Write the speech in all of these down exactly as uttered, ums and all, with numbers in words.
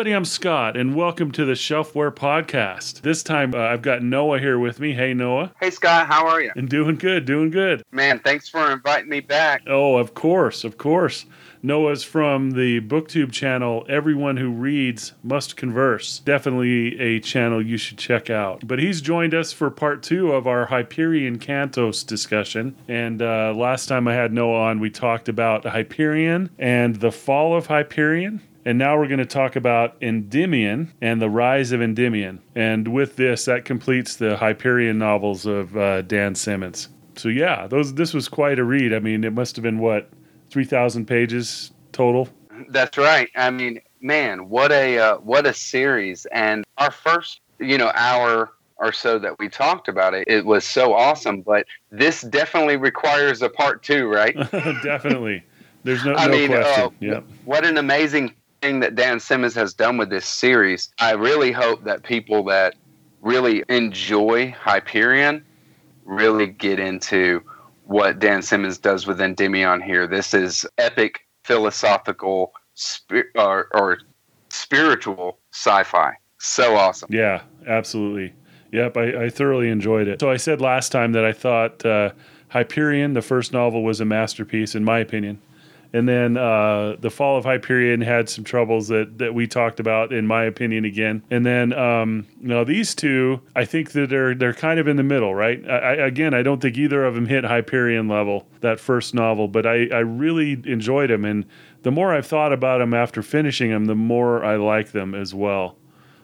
everybody, I'm Scott, and welcome to the Shelfware Podcast. This time, uh, I've got Noah here with me. Hey, Noah. Hey, Scott. How are you? And doing good, doing good. Man, thanks for inviting me back. Oh, of course, of course. Noah's from the BookTube channel, Everyone Who Reads Must Converse. Definitely a channel you should check out. But he's joined us for part two of our Hyperion Cantos discussion. And uh, last time I had Noah on, we talked about Hyperion and the fall of Hyperion. And now we're going to talk about Endymion and the rise of Endymion. And with this, that completes the Hyperion novels of uh, Dan Simmons. So yeah, those this was quite a read. I mean, it must have been, what, three thousand pages total? That's right. I mean, man, what a uh, what a series. And our first, you know, hour or so that we talked about it, it was so awesome. But this definitely requires a part two, right? Definitely. There's no, I no mean, question. Uh, yep. What an amazing thing that Dan Simmons has done with this series. I really hope that people that really enjoy Hyperion really get into what Dan Simmons does with Endymion here. This is epic philosophical spi- or, or spiritual sci-fi. So awesome. Yeah, absolutely. Yep, I, I thoroughly enjoyed it. So I said last time that I thought uh, Hyperion, the first novel, was a masterpiece, in my opinion. And then uh, The Fall of Hyperion had some troubles that, that we talked about, in my opinion, again. And then, um, you know, these two, I think that they're they're kind of in the middle, right? I, I, again, I don't think either of them hit Hyperion level, that first novel, but I, I really enjoyed them. And the more I've thought about them after finishing them, the more I like them as well.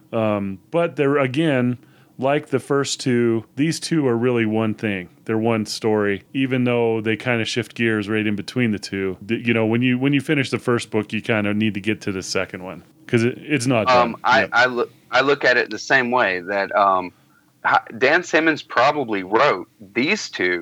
Um, but they're, again, like the first two, these two are really one thing. They're one story, even though they kind of shift gears right in between the two. You know, when you when you finish the first book, you kind of need to get to the second one because it, it's not done. Um, I, yep. I, look, I look at it the same way that um, Dan Simmons probably wrote these two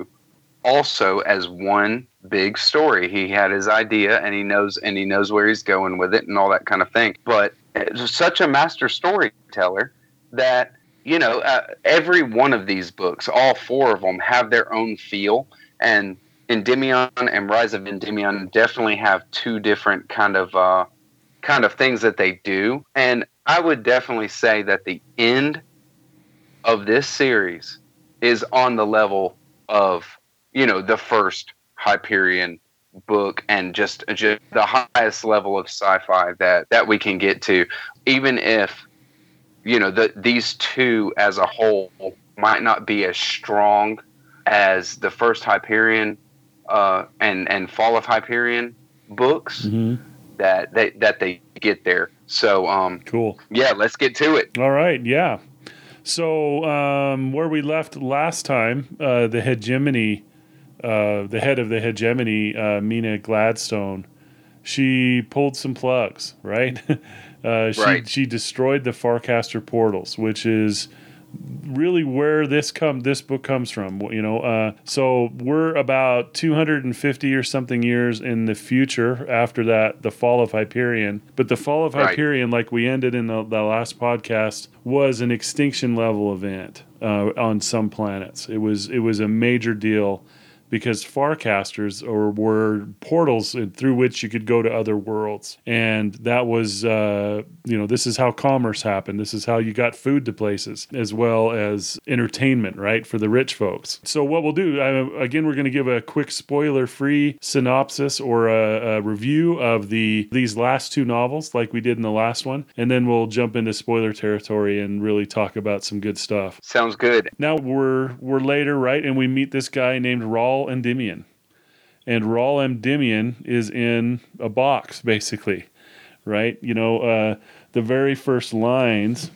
also as one big story. He had his idea and he knows and he knows where he's going with it and all that kind of thing. But it's such a master storyteller that, you know, uh, every one of these books, all four of them, have their own feel. And Endymion and Rise of Endymion definitely have two different kind of uh, kind of things that they do. And I would definitely say that the end of this series is on the level of, you know, the first Hyperion book and just, just the highest level of sci-fi that, that we can get to, even if, you know, the, these two as a whole might not be as strong as the first Hyperion uh, and and Fall of Hyperion books mm-hmm. that they that they get there. So um, cool. Yeah, let's get to it. All right. Yeah. So um, where we left last time, uh, the hegemony, uh, the head of the hegemony, uh, Mina Gladstone, she pulled some plugs, right? Uh, she right. she destroyed the Farcaster portals, which is really where this come this book comes from. You know, uh, so we're about two hundred fifty or something years in the future after that, the fall of Hyperion. But the fall of right. Hyperion, like we ended in the, the last podcast, was an extinction level event uh, on some planets. It was it was a major deal. Because Farcasters or were portals through which you could go to other worlds. And that was, uh, you know, this is how commerce happened. This is how you got food to places, as well as entertainment, right, for the rich folks. So what we'll do, uh, again, we're going to give a quick spoiler-free synopsis or a, a review of the these last two novels, like we did in the last one. And then we'll jump into spoiler territory and really talk about some good stuff. Sounds good. Now we're we're later, right, and we meet this guy named Raul Endymion. And Raul Endymion is in a box, basically, right? You know, uh, the very first lines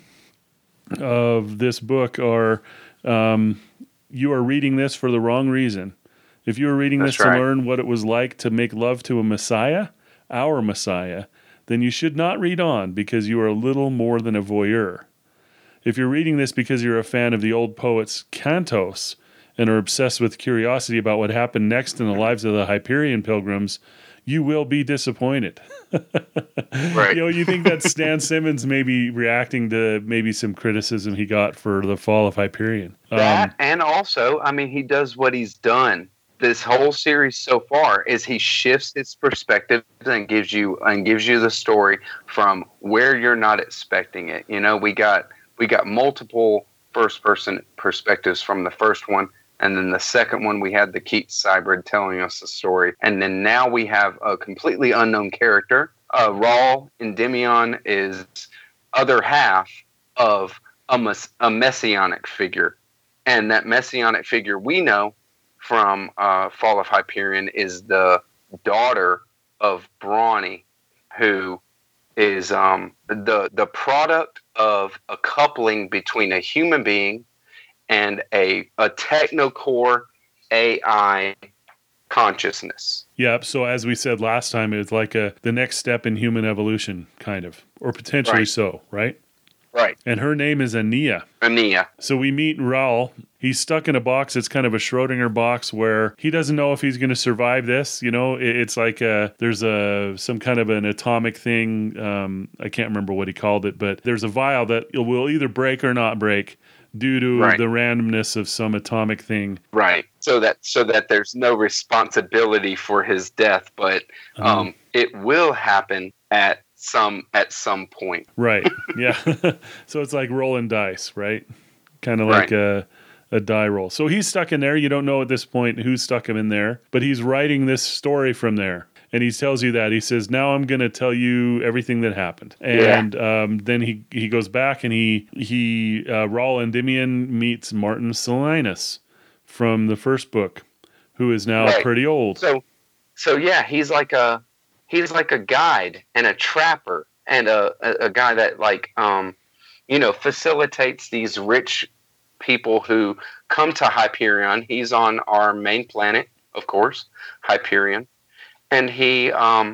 of this book are, um, you are reading this for the wrong reason. If you were reading That's this right. to learn what it was like to make love to a Messiah, our Messiah, then you should not read on because you are a little more than a voyeur. If you're reading this because you're a fan of the old poet's Cantos and are obsessed with curiosity about what happened next in the lives of the Hyperion pilgrims, you will be disappointed. Right. You know, you think that Stan Simmons may be reacting to maybe some criticism he got for the fall of Hyperion. That, um, and also, I mean, he does what he's done this whole series so far is he shifts his perspective and gives you and gives you the story from where you're not expecting it. You know, we got we got multiple first person perspectives from the first one, and then the second one we had the Keats Cybrid telling us the story, and then now we have a completely unknown character. Uh, Raul Endymion is other half of a, mess- a messianic figure, and that messianic figure we know from uh, Fall of Hyperion is the daughter of Brawny, who is um, the the product of a coupling between a human being and a a technocore A I consciousness. Yep. So as we said last time, it's like a the next step in human evolution, kind of, or potentially Right. so, right? Right. And her name is Ania. Ania. So we meet Raul. He's stuck in a box. It's kind of a Schrodinger box where he doesn't know if he's going to survive this. You know, it, it's like a, there's a some kind of an atomic thing. Um, I can't remember what he called it, but there's a vial that it will either break or not break due to Right. the randomness of some atomic thing. Right. So that so that there's no responsibility for his death, but um, Um, it will happen at some at some point. Right. Yeah. So it's like rolling dice, right? Kind of like Right. a a die roll. So he's stuck in there. You don't know at this point who stuck him in there, but he's writing this story from there. And he tells you that. He says, now I'm going to tell you everything that happened. And um, then he, he goes back and he, he uh, Raul Endymion meets Martin Silenus from the first book, who is now Right. pretty old. So so yeah, he's like a he's like a guide and a trapper and a, a, a guy that like um you know facilitates these rich people who come to Hyperion. He's on our main planet, of course, Hyperion. And he um,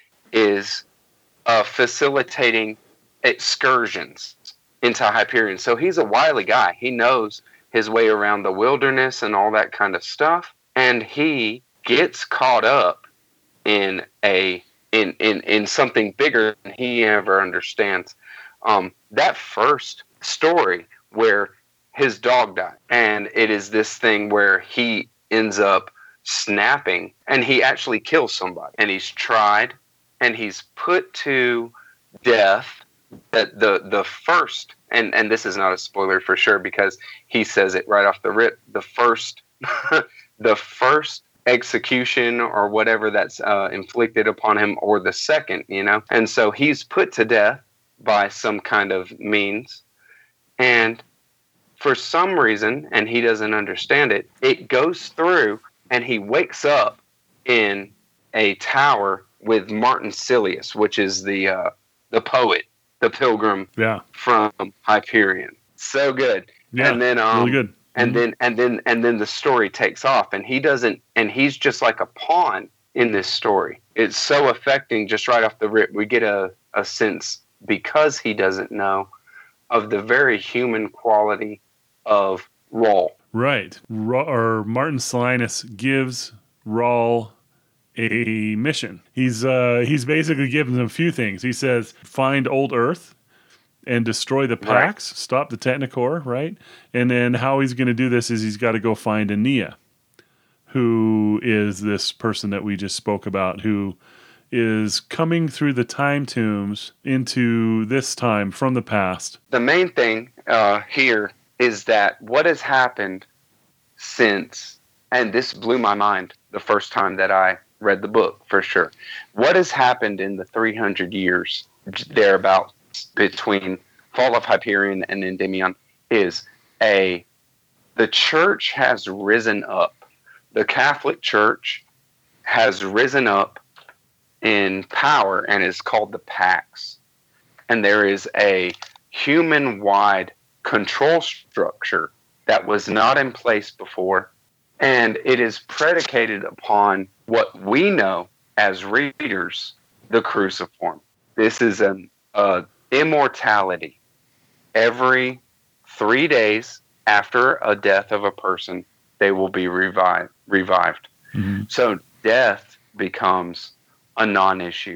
is uh, facilitating excursions into Hyperion. So he's a wily guy. He knows his way around the wilderness and all that kind of stuff. And he gets caught up in a in in, in something bigger than he ever understands. Um, that first story where his dog died, and it is this thing where he ends up snapping and he actually kills somebody, and he's tried and he's put to death. That the the first and and this is not a spoiler for sure because he says it right off the rip, the first the first execution or whatever that's uh, inflicted upon him, or the second, you know, and so he's put to death by some kind of means, and for some reason, and he doesn't understand it, it goes through and he wakes up in a tower with Martin Silius, which is the uh, the poet, the pilgrim Yeah. from Hyperion. So good. Yeah. And then um, really good. and Mhm. then and then and then the story takes off, and he doesn't and he's just like a pawn in this story. It's so affecting just right off the rip. We get a, a sense, because he doesn't know, of the very human quality of Raul. Right. Ra- or Martin Silenus gives Raul a mission. He's uh, he's basically given them a few things. He says, find old Earth and destroy the Right. Pax, stop the Technocore, right? And then how he's going to do this is he's got to go find Ania, who is this person that we just spoke about, who is coming through the time tombs into this time from the past. The main thing uh, here is that what has happened since, and this blew my mind the first time that I read the book, for sure. What has happened in the three hundred years thereabouts between Fall of Hyperion and Endymion is a the church has risen up. The Catholic Church has risen up in power and is called the Pax. And there is a human-wide control structure that was not in place before, and it is predicated upon what we know as readers, the cruciform. This is an uh, immortality. Every three days after a death of a person, they will be revived. revived. Mm-hmm. So death becomes a non-issue.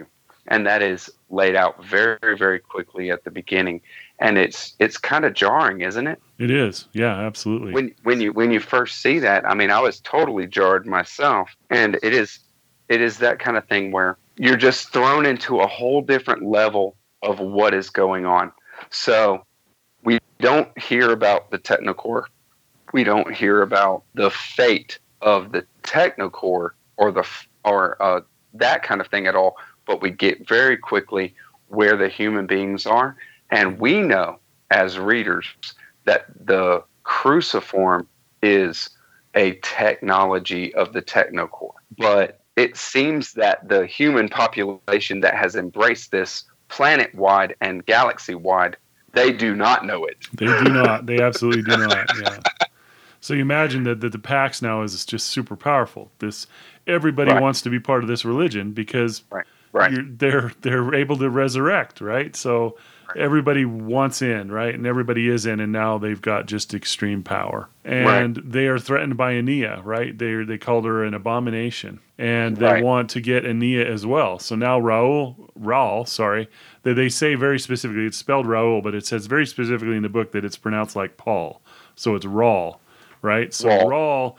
and that is laid out very, very quickly at the beginning. And it's it's kind of jarring, isn't it? It is. Yeah, absolutely. When when you when you first see that, I mean, I was totally jarred myself, and it is it is that kind of thing where you're just thrown into a whole different level of what is going on. So we don't hear about the Technocore. We don't hear about the fate of the Technocore or the or uh, that kind of thing at all. But we get very quickly where the human beings are, and we know as readers that the cruciform is a technology of the Technocore. But it seems that the human population that has embraced this planet-wide and galaxy-wide, they do not know it. They do not. They absolutely do not. Yeah. So you imagine that, that the Pax now is just super powerful. This everybody Right. wants to be part of this religion because Right. Right. you're, they're they're able to resurrect, right? So everybody wants in, right? And everybody is in, and now they've got just extreme power. And Right. they are threatened by Ania, right? They they called her an abomination, and they Right. want to get Ania as well. So now Raul, Raul, sorry, they, they say very specifically, it's spelled Raul, but it says very specifically in the book that it's pronounced like Paul. So it's Raul, right? So Raul. Raul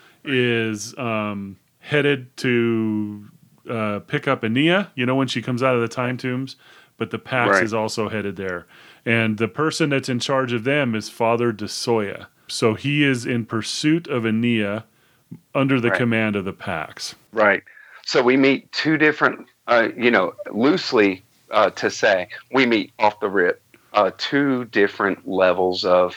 is um, headed to uh, pick up Ania, you know, when she comes out of the time tombs. But the Pax Right. is also headed there. And the person that's in charge of them is Father de Soya. So he is in pursuit of Ania under the Right. command of the Pax. Right. So we meet two different, uh, you know, loosely uh, to say, we meet off the rip uh, two different levels of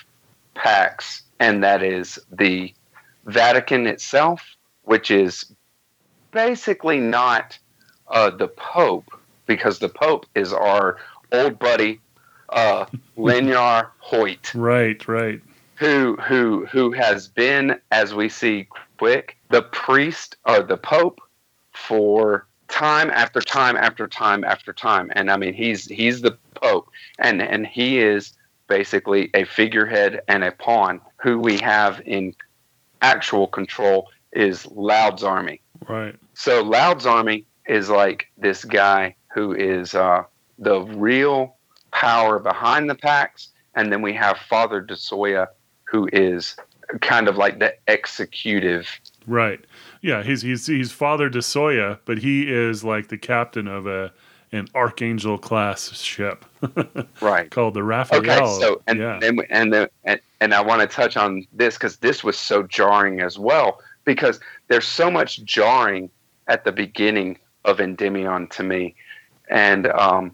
Pax, and that is the Vatican itself, which is basically not uh, the Pope, because the Pope is our old buddy, uh, Lenyar Hoyt, Right, right. who who who has been, as we see quick, the priest or the Pope for time after time after time after time. And I mean, he's he's the Pope, and and he is basically a figurehead and a pawn. Who we have in actual control is Loud's army. Right. So Loud's army is like this guy who is uh, the real power behind the Pax, and then we have Father de Soya, who is kind of like the executive. Right. Yeah, he's he's he's Father de Soya, but he is like the captain of a an Archangel class ship. Right. Called the Raphael. Okay, so and yeah. and and, the, and and I want to touch on this because this was so jarring as well, because there's so much jarring at the beginning of Endymion to me, and um,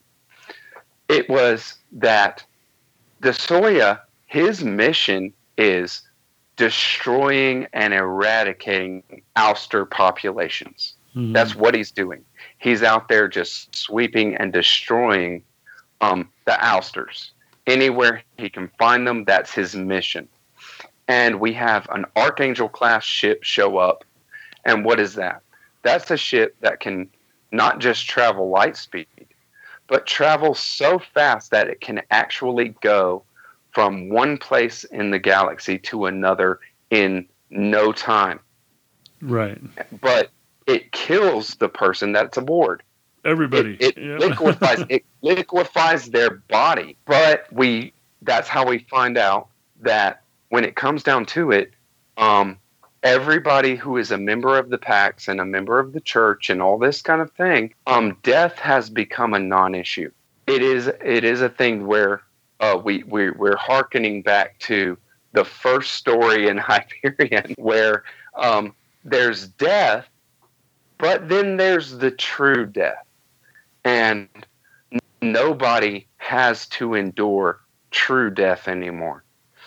it was that de Soya, his mission is destroying and eradicating ouster populations. Mhm. That's what he's doing. He's out there just sweeping and destroying um, the ousters. Anywhere he can find them, that's his mission. And we have an Archangel class ship show up. And what is that? That's a ship that can not just travel light speed, but travel so fast that it can actually go from one place in the galaxy to another in no time. Right. But it kills the person that's aboard. Everybody. It, it yeah. liquefies it liquefies their body. But we that's how we find out that when it comes down to it, um, everybody who is a member of the Pax and a member of the church and all this kind of thing, um, death has become a non-issue. It is it is a thing where uh, we, we we're hearkening back to the first story in Hyperion, where um, there's death, but then there's the true death, and n- nobody has to endure true death anymore.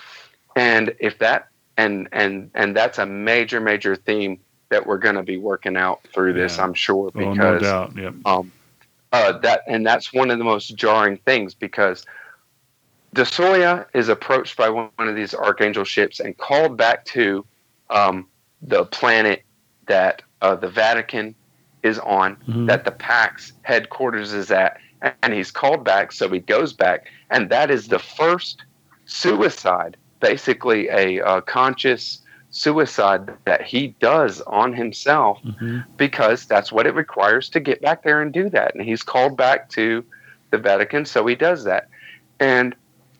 And if that and and and that's a major major theme that we're going to be working out through this, Yeah. I'm sure, Oh, because no doubt. Yep. um, uh, that and that's one of the most jarring things, because de Soya is approached by one of these Archangel ships and called back to um, the planet that uh, the Vatican is on, Mhm. that the Pax headquarters is at, and he's called back, so he goes back, and that is the first suicide, basically a uh, conscious suicide that he does on himself Mm-hmm. because that's what it requires to get back there and do that. And he's called back to the Vatican, so he does that. And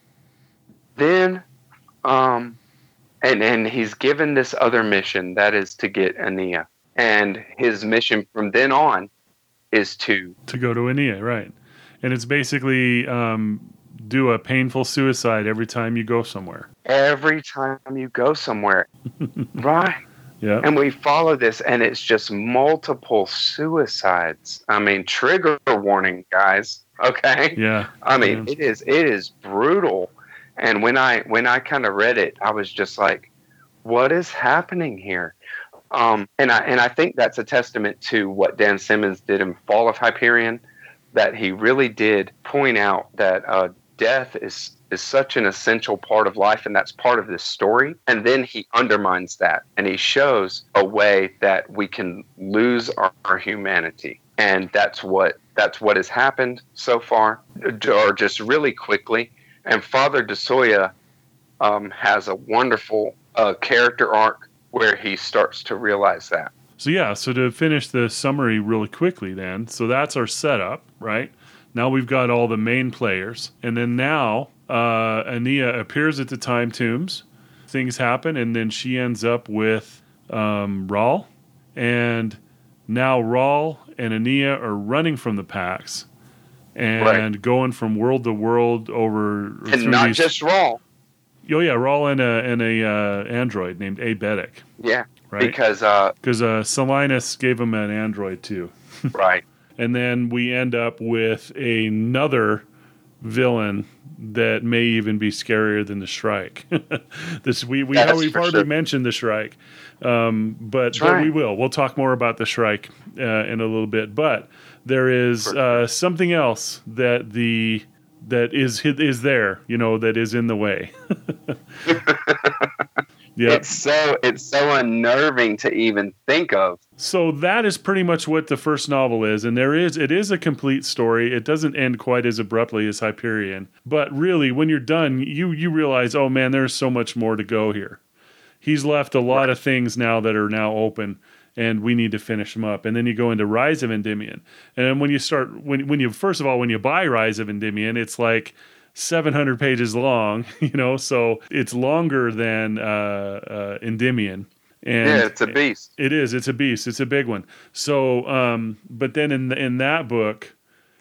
then, um, and, and he's given this other mission that is to get Aeneas. And his mission from then on is to To go to Aeneas, right. And it's basically um, do a painful suicide every time you go somewhere. every time you go somewhere. Right. Yeah. And we follow this, and it's just multiple suicides. I mean, trigger warning, guys. Okay. Yeah. I mean, yeah. it is it is brutal. And when I when I kind of read it, I was just like, "What is happening here?" Um, and I and I think that's a testament to what Dan Simmons did in Fall of Hyperion, that he really did point out that uh, death is is such an essential part of life, and that's part of this story. And then he undermines that, and he shows a way that we can lose our, our humanity, and that's what that's what has happened so far. Or just really quickly, and Father de Soya um, has a wonderful uh, character arc where he starts to realize that. So yeah, so to finish the summary really quickly then, so that's our setup, right? Now we've got all the main players, and then now uh, Aeneas appears at the Time Tombs. Things happen, and then she ends up with um, Rahl, and now Rahl and Aeneas are running from the Pax and Right. going from world to world over And through not these, just Rahl. Oh yeah, Rahl and a and a uh, android named Abetic, Yeah. right? Because, uh, Because uh, Silenus gave him an android too. right. And then we end up with another villain that may even be scarier than the Shrike. this we we That's we've for hardly sure. mentioned the Shrike, um, but That's but right. we will. We'll talk more about the Shrike uh, in a little bit. But there is For uh, something else that the that is is there, you know, that is in the way. Yeah. It's so it's so unnerving to even think of. So that is pretty much what the first novel is, and there is it is a complete story. It doesn't end quite as abruptly as Hyperion, but really, when you're done, you you realize, oh man, there's so much more to go here. He's left a lot Right. of things now that are now open, and we need to finish them up. And then you go into Rise of Endymion, and then when you start when when you first of all when you buy Rise of Endymion, it's like seven hundred pages long, you know, so it's longer than uh, uh, Endymion. And Yeah, it's a beast. it is. It's a beast. It's a big one. So, um, but then in in that book,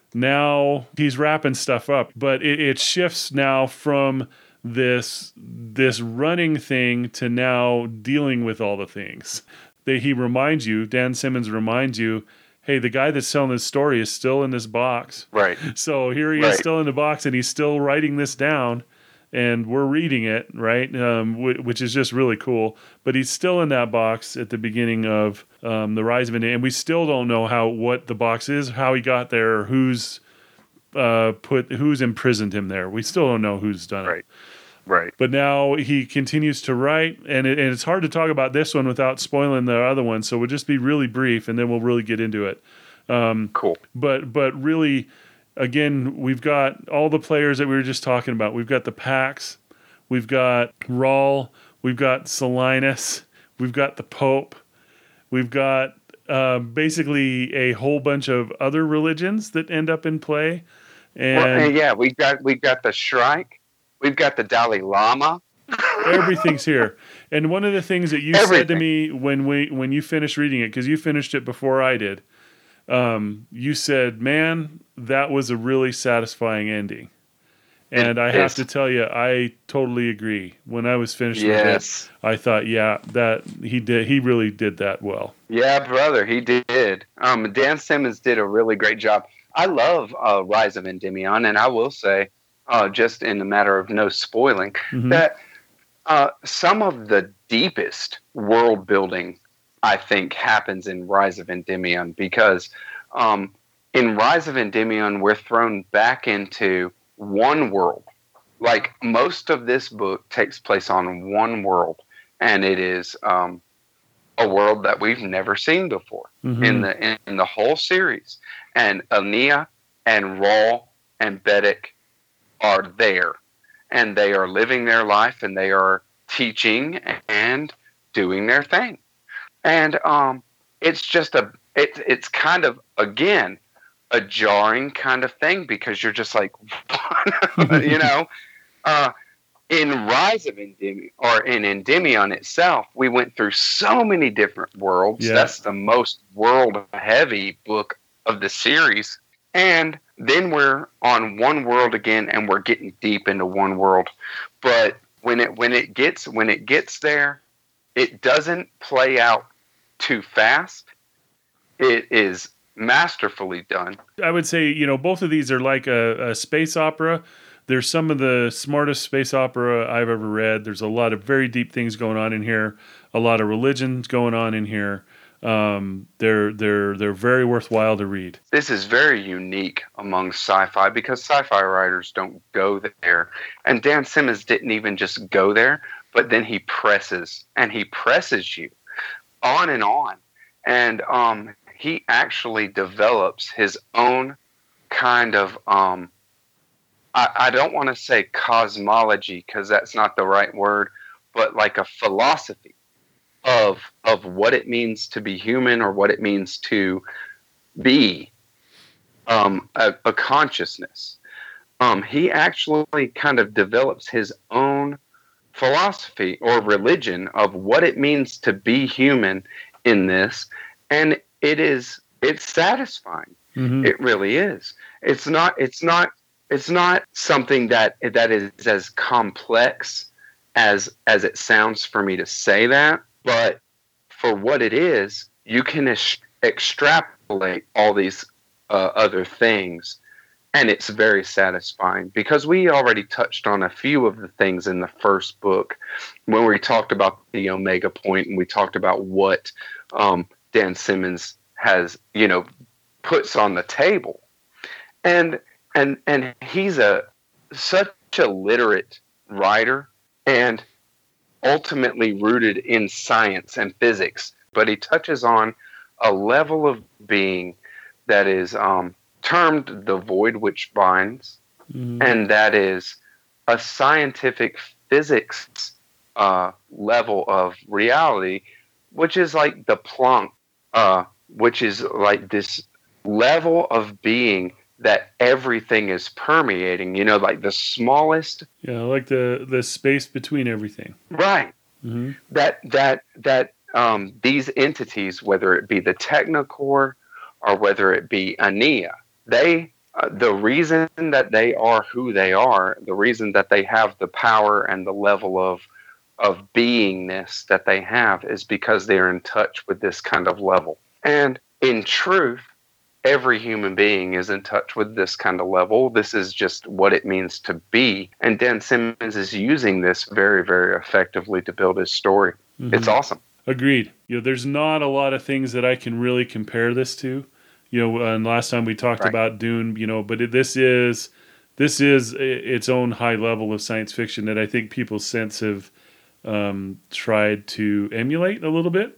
now he's wrapping stuff up, but it, it shifts now from this this running thing to now dealing with all the things. That he reminds you, Dan Simmons reminds you, hey, the guy that's selling this story is still in this box. Right. So here he is Right. still in the box, and he's still writing this down, and we're reading it, right? Um, w- which is just really cool. But he's still in that box at the beginning of um, the Rise of Endymion, and we still don't know how what the box is, how he got there, or who's uh, put who's imprisoned him there. We still don't know who's done it. Right. Right. But now he continues to write, and, it, and it's hard to talk about this one without spoiling the other one. So we'll just be really brief, and then we'll really get into it. Cool. But but really, again, we've got all the players that we were just talking about. We've got the Pax, we've got Rahl, we've got Silenus, we've got the Pope, we've got uh, basically a whole bunch of other religions that end up in play. And Well, yeah, we've got we've got the Shrike, we've got the Dalai Lama. everything's here. And one of the things that you said to Everything. me when we when you finished reading it, because you finished it before I did, um, you said, "Man, that was a really satisfying ending." And It I have is. to tell you, I totally agree. When I was finished with Yes. it, I thought, yeah, that he did. He really did that well. Yeah, brother, he did. Um, Dan Simmons did a really great job. I love uh, Rise of Endymion, and I will say, uh, just in a matter of no spoiling, Mhm. that uh, some of the deepest world building, I think, happens in Rise of Endymion, because um, in Rise of Endymion, we're thrown back into one world. Like, most of this book takes place on one world, and it is um, a world that we've never seen before Mhm. in the in the whole series. And Aeneas and Rahl and Betic are there, and they are living their life, and they are teaching and doing their thing. And um, it's just a, it, it's kind of, again, a jarring kind of thing because you're just like, you know, uh, in Rise of Endymion, or in Endymion itself, we went through so many different worlds. Yeah. That's the most world-heavy book of the series. And then we're on one world again, and we're getting deep into one world. But when it when it gets when it gets there, it doesn't play out too fast. It is masterfully done. I would say, you know, both of these are like a, a space opera. They're some of the smartest space opera I've ever read. There's a lot of very deep things going on in here. A lot of religions going on in here. Um, they're they're they're very worthwhile to read. This is very unique among sci-fi because sci-fi writers don't go there, and Dan Simmons didn't even just go there, but then he presses and he presses you on and on, and um, he actually develops his own kind of um, I, I don't want to say cosmology because that's not the right word, but like a philosophy of of what it means to be human or what it means to be um, a, a consciousness. Um, he actually kind of develops his own philosophy or religion of what it means to be human in this, and it is it's satisfying. Mm-hmm. It really is. It's not. It's not. It's not something that that is as complex as as it sounds for me to say that. But for what it is, you can ex- extrapolate all these uh, other things, and it's very satisfying because we already touched on a few of the things in the first book when we talked about the Omega Point and we talked about what um, Dan Simmons has, you know, puts on the table, and and and he's a such a literate writer and ultimately rooted in science and physics, but he touches on a level of being that is um, termed the void which binds, mm-hmm. and that is a scientific physics uh, level of reality, which is like the Planck, uh, which is like this level of being that everything is permeating, you know, like the smallest. Yeah, like the, the space between everything. Right. Mm-hmm. That, that, that um, these entities, whether it be the Technocore or whether it be Ania, they, uh, the reason that they are who they are, the reason that they have the power and the level of, of beingness that they have is because they're in touch with this kind of level. And in truth, every human being is in touch with this kind of level. This is just what it means to be. And Dan Simmons is using this very, very effectively to build his story. Mm-hmm. It's awesome. Agreed. You know, there's not a lot of things that I can really compare this to. You know, and last time we talked right. about Dune, you know, but it, this is this is its own high level of science fiction that I think people since have um, tried to emulate a little bit.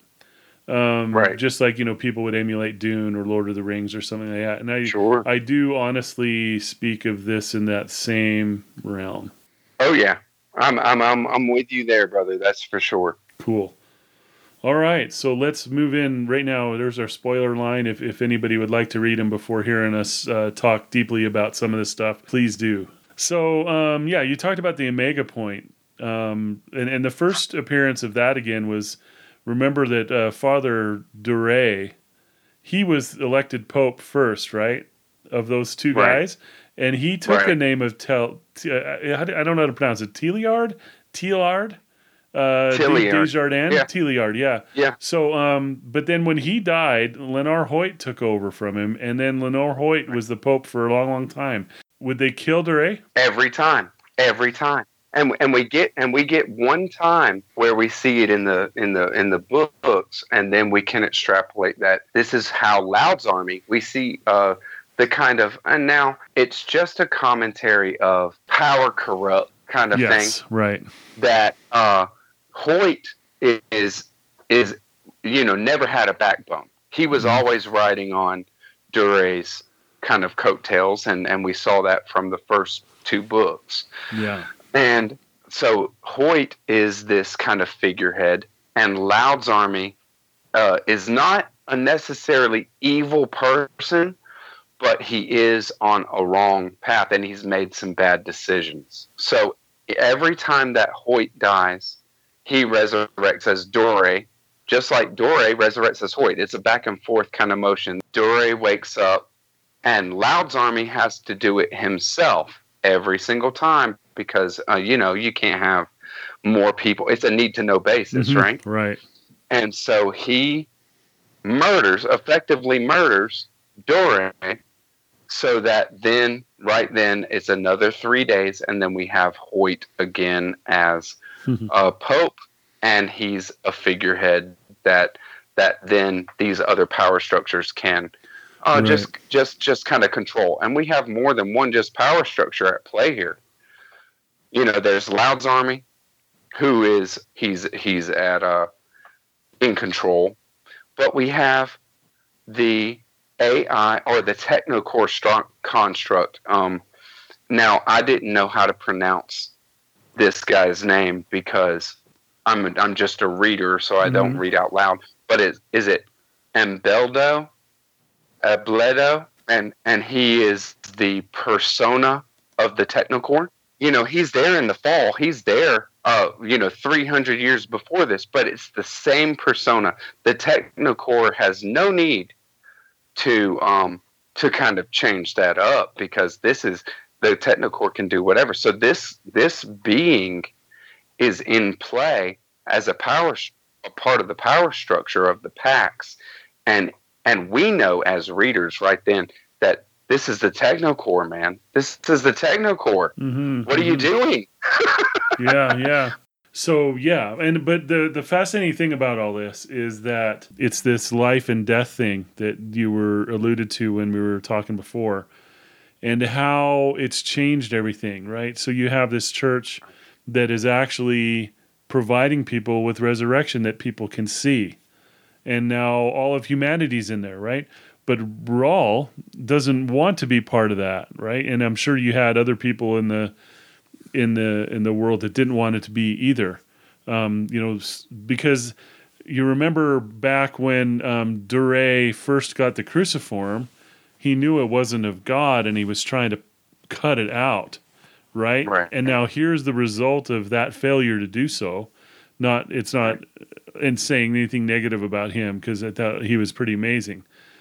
Um, right. Just like, you know, people would emulate Dune or Lord of the Rings or something like that. And I, sure. I do honestly speak of this in that same realm. Oh yeah. I'm, I'm, I'm, I'm with you there, brother. That's for sure. Cool. All right. So let's move in right now. There's our spoiler line. If, if anybody would like to read them before hearing us uh, talk deeply about some of this stuff, please do. So, um, yeah, you talked about the Omega Point. Um, and, and the first appearance of that again was, remember that uh, Father Duray, he was elected Pope first, right, of those two right. guys? And he took right. the name of, Tel, uh, I don't know how to pronounce it, Teilhard? Teilhard? Uh, Teilhard. Desjardins? Yeah. Teilhard, yeah. Yeah. So, um, but then when he died, Lenore Hoyt took over from him, and then Lenore Hoyt was the Pope for a long, long time. Would they kill Duray? Every time. Every time. And and we get and we get one time where we see it in the in the in the books, and then we can extrapolate that this is how Loud's army. We see uh, the kind of, and now it's just a commentary of power corrupt kind of yes, thing. Right. That uh, Hoyt is is you know never had a backbone. He was mm-hmm. always riding on Duray's kind of coattails, and and we saw that from the first two books. Yeah. And so Hoyt is this kind of figurehead, and Loud's army uh, is not a necessarily evil person, but he is on a wrong path, and he's made some bad decisions. So every time that Hoyt dies, he resurrects as Dore, just like Dore resurrects as Hoyt. It's a back and forth kind of motion. Dore wakes up, and Loud's army has to do it himself every single time because, uh, you know, you can't have more people. It's a need-to-know basis, Mm-hmm. right? Right. And so he murders, effectively murders Dore, so that then, right then, it's another three days, and then we have Hoyt again as a pope, and he's a figurehead that that then these other power structures can uh, Right. just just just kind of control. And we have more than one just power structure at play here. You know, there's Loud's army, who is he's he's at uh in control, but we have the A I or the Technocore stru- construct. Um, now, I didn't know how to pronounce this guy's name because I'm I'm just a reader, so I don't Mhm. read out loud. But it, is it Ambeldo, Abledo, and and he is the persona of the Technocore. You know, he's there in the fall. He's there, uh, you know, three hundred years before this, but it's the same persona. The Technocore has no need to um to kind of change that up because this is the Technocore can do whatever. So this this being is in play as a power a part of the power structure of the Pax, and and we know as readers right then that this is the Technocore, man. This is the Technocore. Mm-hmm. What are you doing? yeah, yeah. So yeah, and but the the fascinating thing about all this is that it's this life and death thing that you were alluded to when we were talking before, and how it's changed everything, right? So you have this church that is actually providing people with resurrection that people can see, and now all of humanity's in there, right? But Rahl doesn't want to be part of that, right? And I'm sure you had other people in the in the in the world that didn't want it to be either. Um, you know, because you remember back when um, Dore first got the cruciform, he knew it wasn't of God, and he was trying to cut it out, right? Right. And now here's the result of that failure to do so. Not it's not in saying anything negative about him because I thought he was pretty amazing.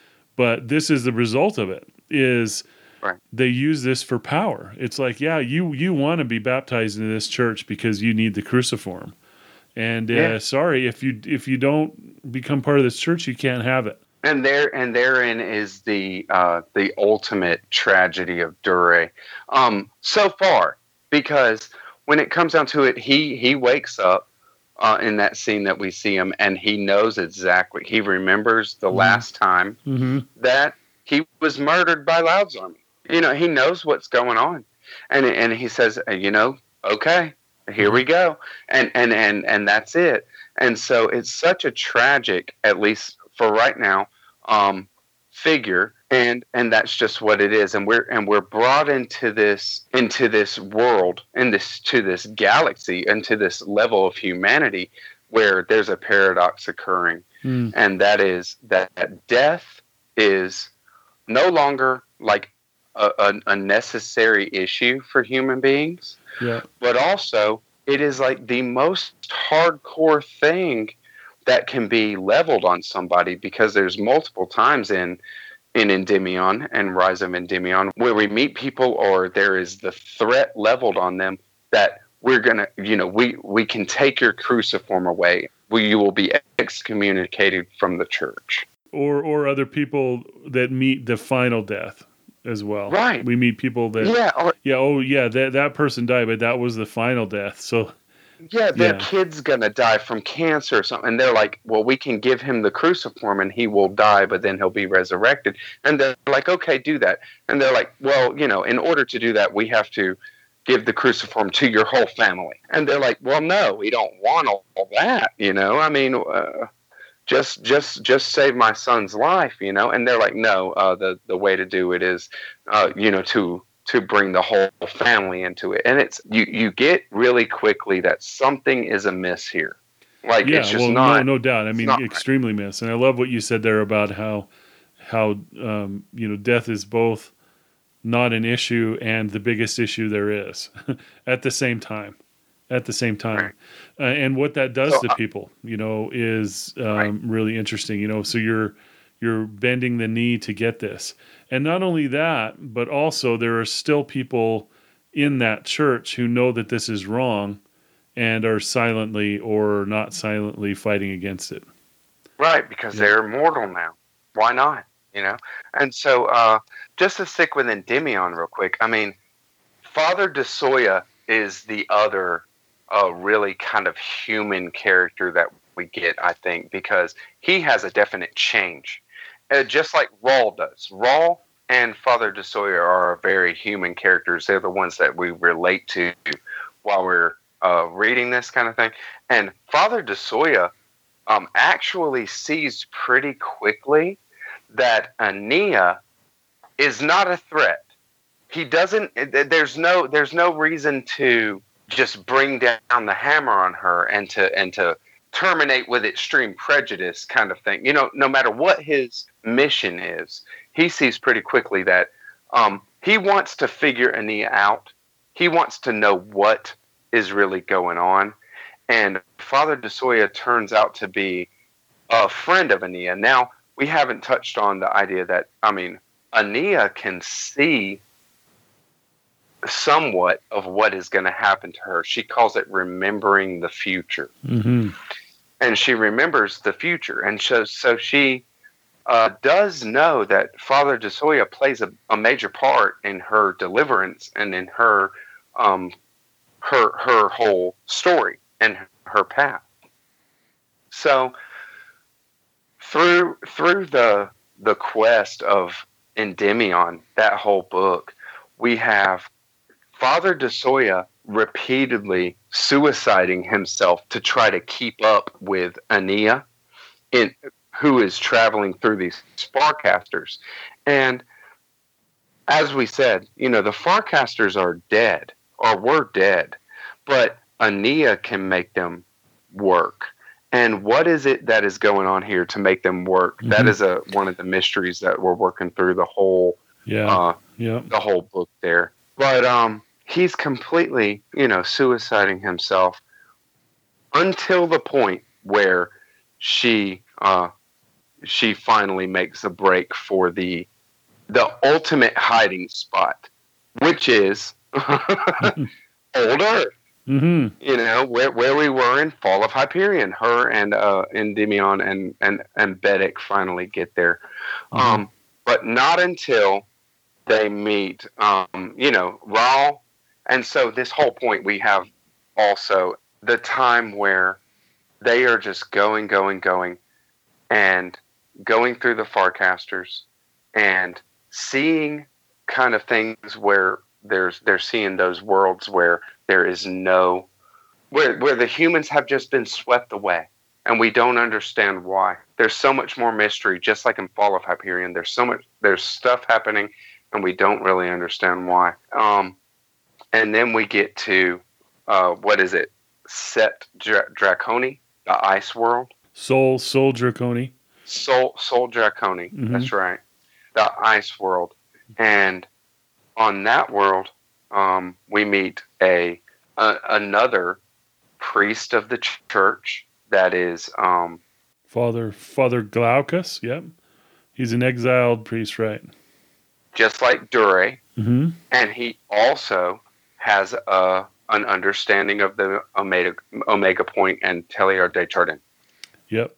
But this is the result of it, is Right. they use this for power. It's like, yeah, you you want to be baptized into this church because you need the cruciform. And uh, Yeah. sorry, if you if you don't become part of this church, you can't have it. And there and therein is the uh, the ultimate tragedy of Dure, um, so far, because when it comes down to it, he he wakes up uh, in that scene that we see him, and he knows exactly. He remembers the Mhm. last time Mm-hmm. that he was murdered by Loud's army. You know, he knows what's going on, and and he says, uh, you know, okay, here we go, and and and and that's it. And so it's such a tragic, at least for right now, um, figure, and and that's just what it is. And we're and we're brought into this into this world, in this to this galaxy, into this level of humanity where there's a paradox occurring, Mm. and that is that death is no longer like a, a, a necessary issue for human beings, Yeah. but also it is like the most hardcore thing that can be leveled on somebody, because there's multiple times in in Endymion and Rise of Endymion where we meet people, or there is the threat leveled on them that we're gonna, you know, we we can take your cruciform away. We, you will be excommunicated from the church. Or or other people that meet the final death as well. Right. We meet people that Yeah, or yeah, oh yeah, that that person died, but that was the final death. So yeah, their Yeah. kid's gonna die from cancer or something, and they're like, "Well, we can give him the cruciform, and he will die, but then he'll be resurrected." And they're like, "Okay, do that." And they're like, "Well, you know, in order to do that, we have to give the cruciform to your whole family." And they're like, "Well, no, we don't want all, all that, you know. I mean, uh, just just just save my son's life, you know." And they're like, "No, uh, the the way to do it is, uh, you know, to." to bring the whole family into it. And it's you, you get really quickly that something is amiss here. Like Yeah, it's just well, no, not. no doubt. I It's mean, not right. extremely missed. And I love what you said there about how how um, you know death is both not an issue and the biggest issue there is at the same time. At the same time, Right. uh, and what that does So to uh, people, you know, is right, um, really interesting. You know, so you're you're bending the knee to get this, and not only that, but also there are still people in that church who know that this is wrong and are silently or not silently fighting against it. right, because Yep. they're immortal now. Why not? You know. And so, uh, just to stick with Endymion real quick. I mean, Father de Soya is the other uh, really kind of human character that we get, I think, because he has a definite change, uh, just like Rawl does. Rawl and Father de Soya are very human characters. They're the ones that we relate to while we're uh, reading this kind of thing. And Father de Soya um, actually sees pretty quickly that Ania is not a threat. He doesn't. There's no. There's no reason to just bring down the hammer on her and to and to terminate with extreme prejudice, kind of thing. You know, no matter what his mission is, he sees pretty quickly that um, he wants to figure Ania out. He wants to know what is really going on, and Father de Soya turns out to be a friend of Ania. Now, we haven't touched on the idea that, I mean, Ania can see somewhat of what is going to happen to her. She calls it remembering the future. Mm-hmm. And she remembers the future. And so, so she uh, does know that Father de Soya plays a, a major part in her deliverance and in her um, her her whole story and her path. So through through the the quest of Endymion, that whole book, we have Father de Soya repeatedly suiciding himself to try to keep up with Ania, in who is traveling through these Farcasters. And as we said, you know, the Farcasters are dead or were dead, but Ania can make them work. And what is it that is going on here to make them work? Mm-hmm. That is a one of the mysteries that we're working through the whole yeah uh, yeah the whole book there. But um, he's completely, you know, suiciding himself until the point where she uh, she finally makes a break for the the ultimate hiding spot, which is Old Earth. Mm-hmm. You know, where where we were in Fall of Hyperion. Her and uh, Endymion and and and Beddek finally get there, mm-hmm. um, but not until they meet, um, you know, Rawl. And so this whole point, we have also the time where they are just going, going, going, and going through the Farcasters and seeing kind of things where there's they're seeing those worlds where there is no where where the humans have just been swept away, and we don't understand why. There's so much more mystery, just like in Fall of Hyperion. There's so much there's stuff happening, and we don't really understand why. Um, and then we get to uh, what is it? Set Dra- Draconi, the ice world. Sol Sol Draconi. Sol Sol Draconi. Mm-hmm. That's right. The ice world, and on that world, um, we meet a, a another priest of the church that is um, Father Father Glaucus. Yep, he's an exiled priest, right? Just like Dure, mm-hmm. and he also has a an understanding of the Omega Omega Point and Teilhard de Chardin. Yep.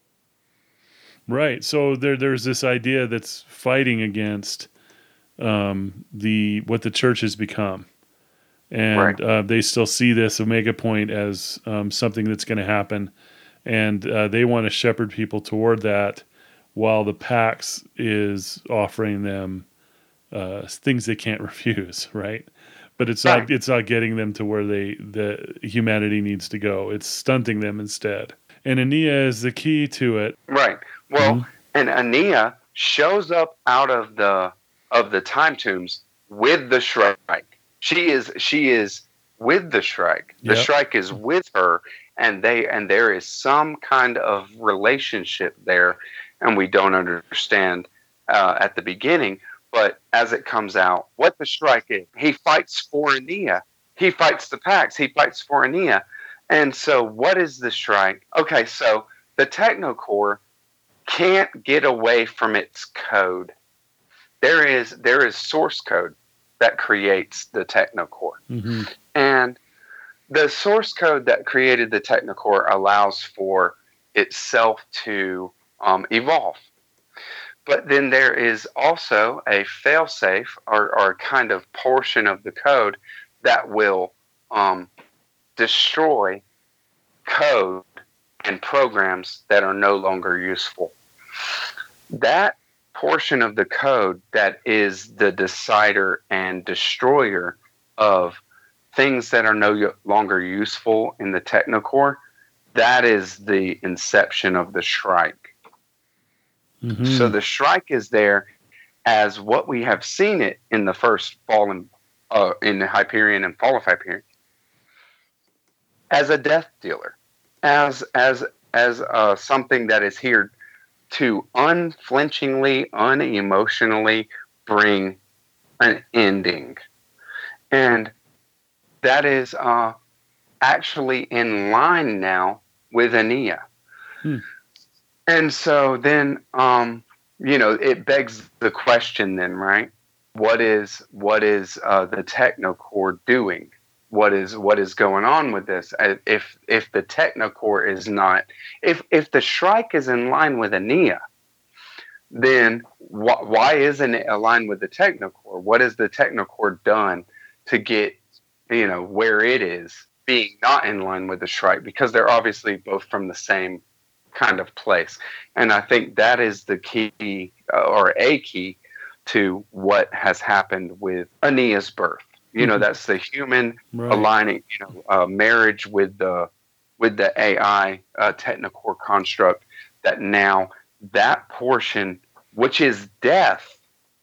Right. So there, there's this idea that's fighting against um, the what the church has become, and right. uh, they still see this Omega Point as um, something that's going to happen, and uh, they want to shepherd people toward that, while the Pax is offering them uh, things they can't refuse. Right. But it's right. not. It's not getting them to where they the humanity needs to go. It's stunting them instead. And Ania is the key to it. Right. Well, mm-hmm. and Ania shows up out of the of the time tombs with the Shrike. She is she is with the Shrike. The yep. Shrike is with her, and they and there is some kind of relationship there, and we don't understand uh, at the beginning. But as it comes out, what the Shrike is, he fights for Aeneas. He fights the Pax. He fights for Aeneas. And so, what is the Shrike? Okay, so the Technocore can't get away from its code. There is there is source code that creates the Technocore, Mm-hmm. and the source code that created the Technocore allows for itself to um, evolve. But then there is also a failsafe or, or a kind of portion of the code that will um, destroy code and programs that are no longer useful. That portion of the code that is the decider and destroyer of things that are no longer useful in the Technocore, that is the inception of the Shrike. Mm-hmm. So the Shrike is there as what we have seen it in the first Fallen, uh, in Hyperion and Fall of Hyperion, as a death dealer, as as as uh, something that is here to unflinchingly, unemotionally bring an ending, and that is uh, actually in line now with Aeneas. Hmm. And so then, um, you know, it begs the question then, right? What is what is uh, the Technocore doing? What is what is going on with this? If if the Technocore is not, if if the Shrike is in line with Aeneas, then wh- why isn't it aligned with the Technocore? What has the Technocore done to get, you know, where it is being not in line with the Shrike? Because they're obviously both from the same kind of place. And I think that is the key, uh, or a key, to what has happened with Aeneas' birth. You know, that's the human Right. aligning, you know, uh, marriage with the with the A I uh, Technocore construct. That now that portion, which is death,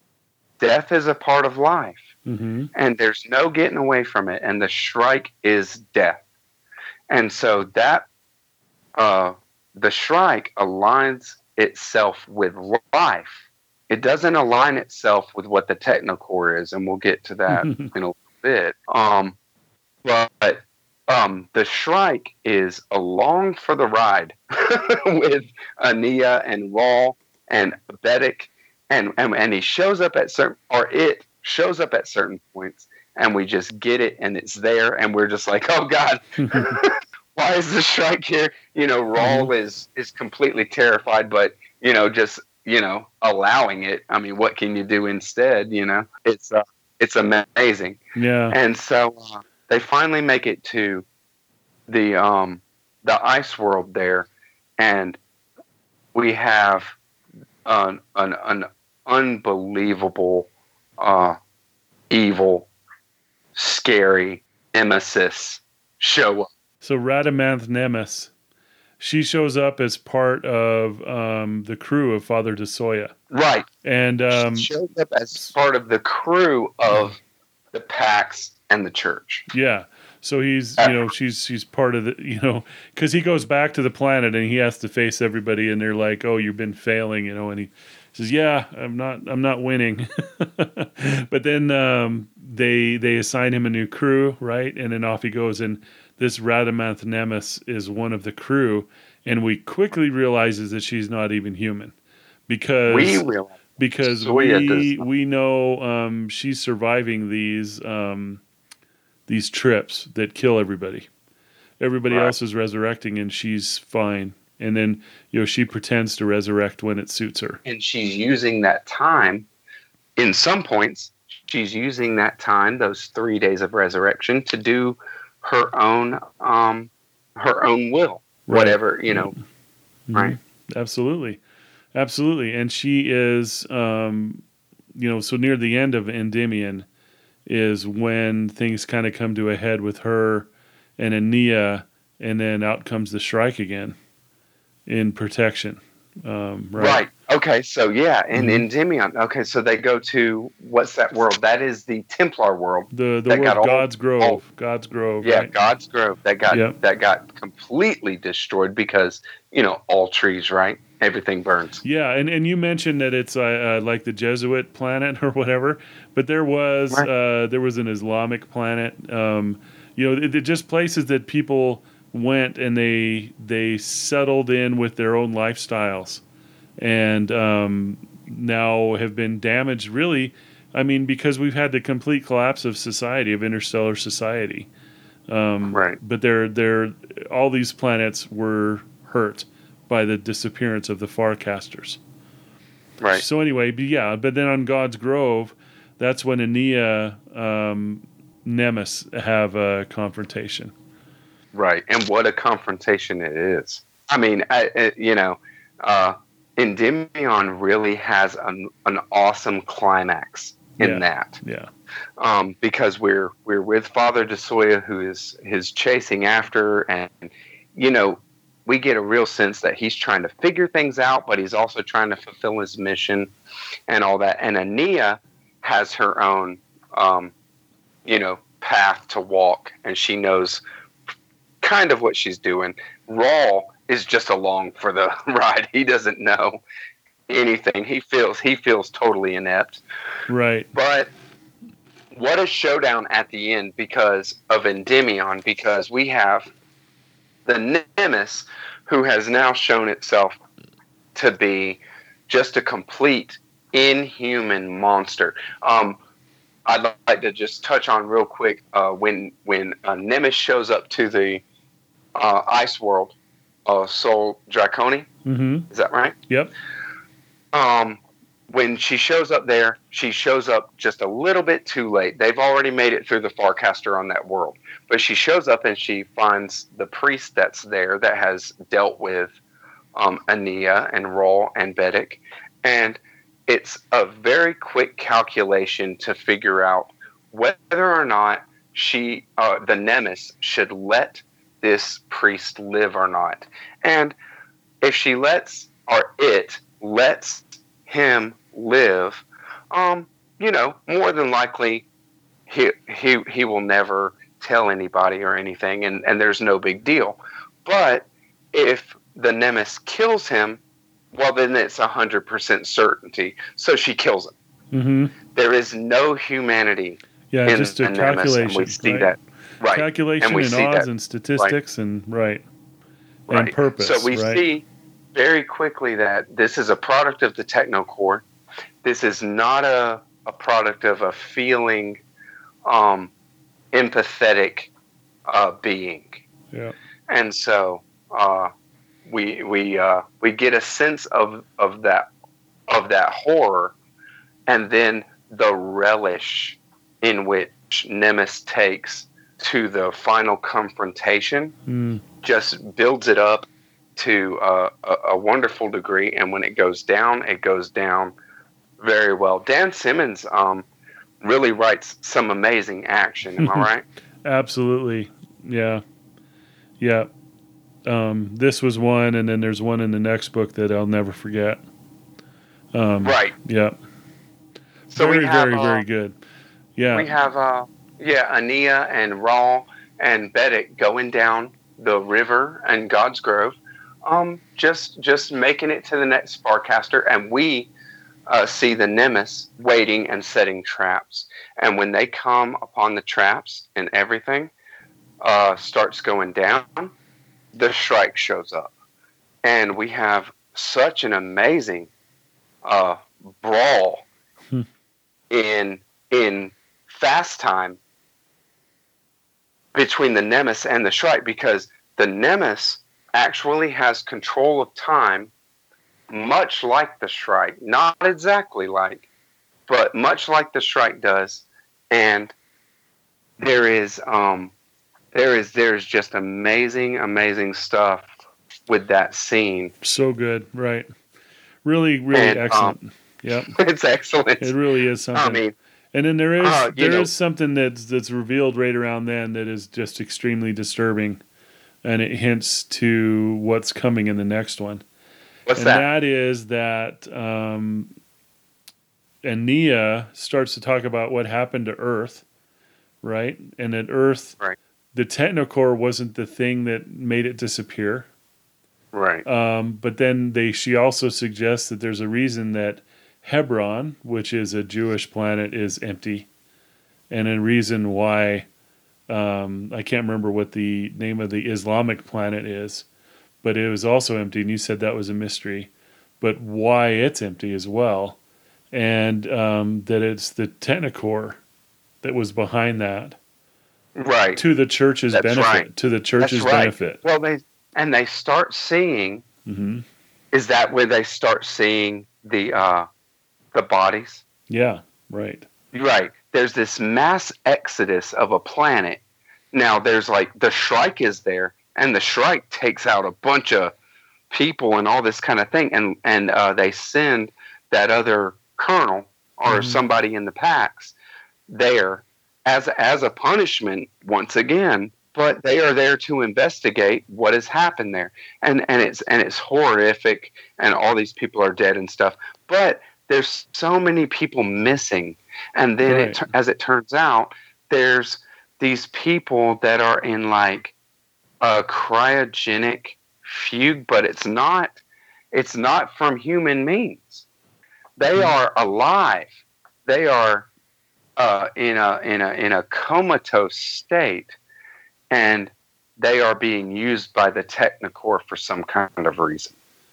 death is a part of life, Mm-hmm. and there's no getting away from it. And the Shrike is death, and so that uh, the Shrike aligns itself with life. It doesn't align itself with what the Technocore is, and we'll get to that in a little bit. Um, but um, the Shrike is along for the ride with Aeneas and Rawl and Betic, and, and and he shows up at certain, or it shows up at certain points, and we just get it, and it's there, and we're just like, oh God. Why is the Shrike here? You know, Rawl mm-hmm. is is completely terrified, but you know, just you know, allowing it. I mean, what can you do instead? You know, it's uh, it's amazing. Yeah. And so uh, they finally make it to the um the ice world there, and we have an an, an unbelievable, uh, evil, scary nemesis show up. So Radamanth Nemes, she shows up as part of um, the crew of Father de Soya. Right. And um, she shows up as part of the crew of the Pax and the church. Yeah. So he's, you know, she's she's part of the, you know, because he goes back to the planet and he has to face everybody, and they're like, "Oh, you've been failing," you know, and he says, "Yeah, I'm not, I'm not winning." But then um, they they assign him a new crew, right? And then off he goes, and this Radamanth Nemes is one of the crew, and we quickly realizes that she's not even human, because we realize because so we we know um, she's surviving these. Um, these trips that kill everybody. Everybody right. else is resurrecting, and she's fine. And then, you know, she pretends to resurrect when it suits her. And she's using that time, in some points, she's using that time, those three days of resurrection, to do her own, um, her own will, right. whatever, you know, mm-hmm. right? Absolutely. Absolutely. And she is, um, you know, so near the end of Endymion is when things kind of come to a head with her and Aeneas, and then out comes the Shrike again in protection. Um, right? right. Okay, so yeah, in Mhm. Endymion. Okay, so they go to what's that world? That is the Templar world. The the That got world all, God's all Grove, God's Grove, yeah, right? God's Grove. That got Yep. that got completely destroyed because you know all trees, right? Everything burns. Yeah, and, and you mentioned that it's uh, uh, like the Jesuit planet or whatever, but there was Right. uh, there was an Islamic planet. Um, you know, it, it just places that people went and they they settled in with their own lifestyles, and um, now have been damaged. Really, I mean, because we've had the complete collapse of society, of interstellar society. Um, Right. but they're they're all these planets were hurt by the disappearance of the Farcasters. Right. So anyway, but yeah, but then on God's Grove, that's when Aeneas, um, Nemesis have a confrontation. Right. And what a confrontation it is. I mean, I, I, you know, uh, Endymion really has an, an awesome climax in Yeah. that. Yeah. Um, because we're we're with Father DeSoya, who is is chasing after, and you know, we get a real sense that he's trying to figure things out, but he's also trying to fulfill his mission and all that. And Aeneas has her own, um, you know, path to walk, and she knows kind of what she's doing. Rawl is just along for the ride. He doesn't know anything. He feels he feels totally inept. Right. But what a showdown at the end because of Endymion, because we have the Nemesis, who has now shown itself to be just a complete inhuman monster. Um, I'd like to just touch on real quick uh, when when uh, Nemesis shows up to the uh, ice world, uh, Sol Draconi. Mm-hmm. Is that right? Yep. Um, when she shows up there, she shows up just a little bit too late. They've already made it through the Farcaster on that world. But she shows up and she finds the priest that's there that has dealt with um, Aeneas and Rawl and Bedek. And it's a very quick calculation to figure out whether or not she, uh, the Nemesis, should let this priest live or not. And if she lets, or it lets him live, um, you know, more than likely he he he will never tell anybody or anything, and, and there's no big deal. But if the Nemesis kills him, well, then it's a hundred percent certainty. So she kills him. Mm-hmm. There is no humanity. Yeah, in just a the Nemesis, calculation. and we see right? that. Right. Calculation and, we and see odds that, and statistics right. and right. right. And purpose. So we right? see very quickly that this is a product of the Technocore. This is not a, a product of a feeling, um, empathetic uh, being. Yeah. And so uh, we we uh, we get a sense of, of that of that horror, and then the relish in which Nemesis takes to the final confrontation mm. just builds it up to uh, a, a wonderful degree. And when it goes down, it goes down very well. Dan Simmons um, really writes some amazing action. Am I right? Absolutely. Yeah. Yeah. Um, this was one, and then there's one in the next book that I'll never forget. Um, right. Yeah. So very, we have, very, uh, very good. Yeah. We have, uh, yeah, Aeneas and Rawl and Bedek going down the river and God's Grove, um, just just making it to the next Farcaster, and we uh, see the Nemesis waiting and setting traps. And when they come upon the traps and everything uh, starts going down, the Shrike shows up, and we have such an amazing uh, brawl hmm. in in fast time between the Nemesis and the Shrike, because the Nemesis actually has control of time, much like the Shrike. Not exactly like, but much like the Shrike does. And there is um, there is there's just amazing, amazing stuff with that scene. So good, right? Really, really and, excellent. Um, yep, it's excellent. It really is something. I mean, and then there is uh, there know, is something that's that's revealed right around then that is just extremely disturbing, and it hints to what's coming in the next one. What's and that? that is that um, Aeneas starts to talk about what happened to Earth, right? And that Earth, Right. the Technocore wasn't the thing that made it disappear. Right. Um, but then they, she also suggests that there's a reason that Hebron, which is a Jewish planet, is empty, and a reason why um, I can't remember what the name of the Islamic planet is, but it was also empty. And you said that was a mystery, but why it's empty as well, and um, that it's the Technocore that was behind that Right. to the church's That's benefit. right. To the church's That's right. benefit. Well, they and they start seeing. Mm-hmm. Is that where they start seeing the uh, the bodies? Yeah. Right. Right. There's this mass exodus of a planet. Now there's like the Shrike is there, and the Shrike takes out a bunch of people and all this kind of thing, and and uh, they send that other colonel or Mhm. somebody in the packs there as as a punishment once again. But they are there to investigate what has happened there, and and it's and it's horrific, and all these people are dead and stuff. But there's so many people missing, and then Right. it, as it turns out, there's these people that are in like a cryogenic fugue, but it's not it's not from human means. They are alive. They are uh, in a in a in a comatose state, and they are being used by the Technocore for some kind of reason.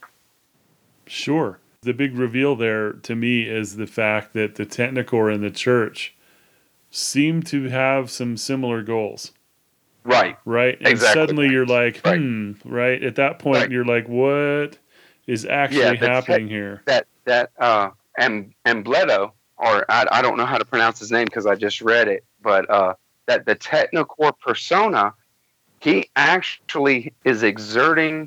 Sure. The big reveal there to me is the fact that the Technocore and the church seem to have some similar goals. Right. Right? And Exactly. suddenly you're like, Right. hmm, right? At that point, Right. you're like, what is actually Yeah, the happening tech- here? That that uh, Am- Ambleto, or I, I don't know how to pronounce his name because I just read it, but uh, that the Technocore persona, he actually is exerting,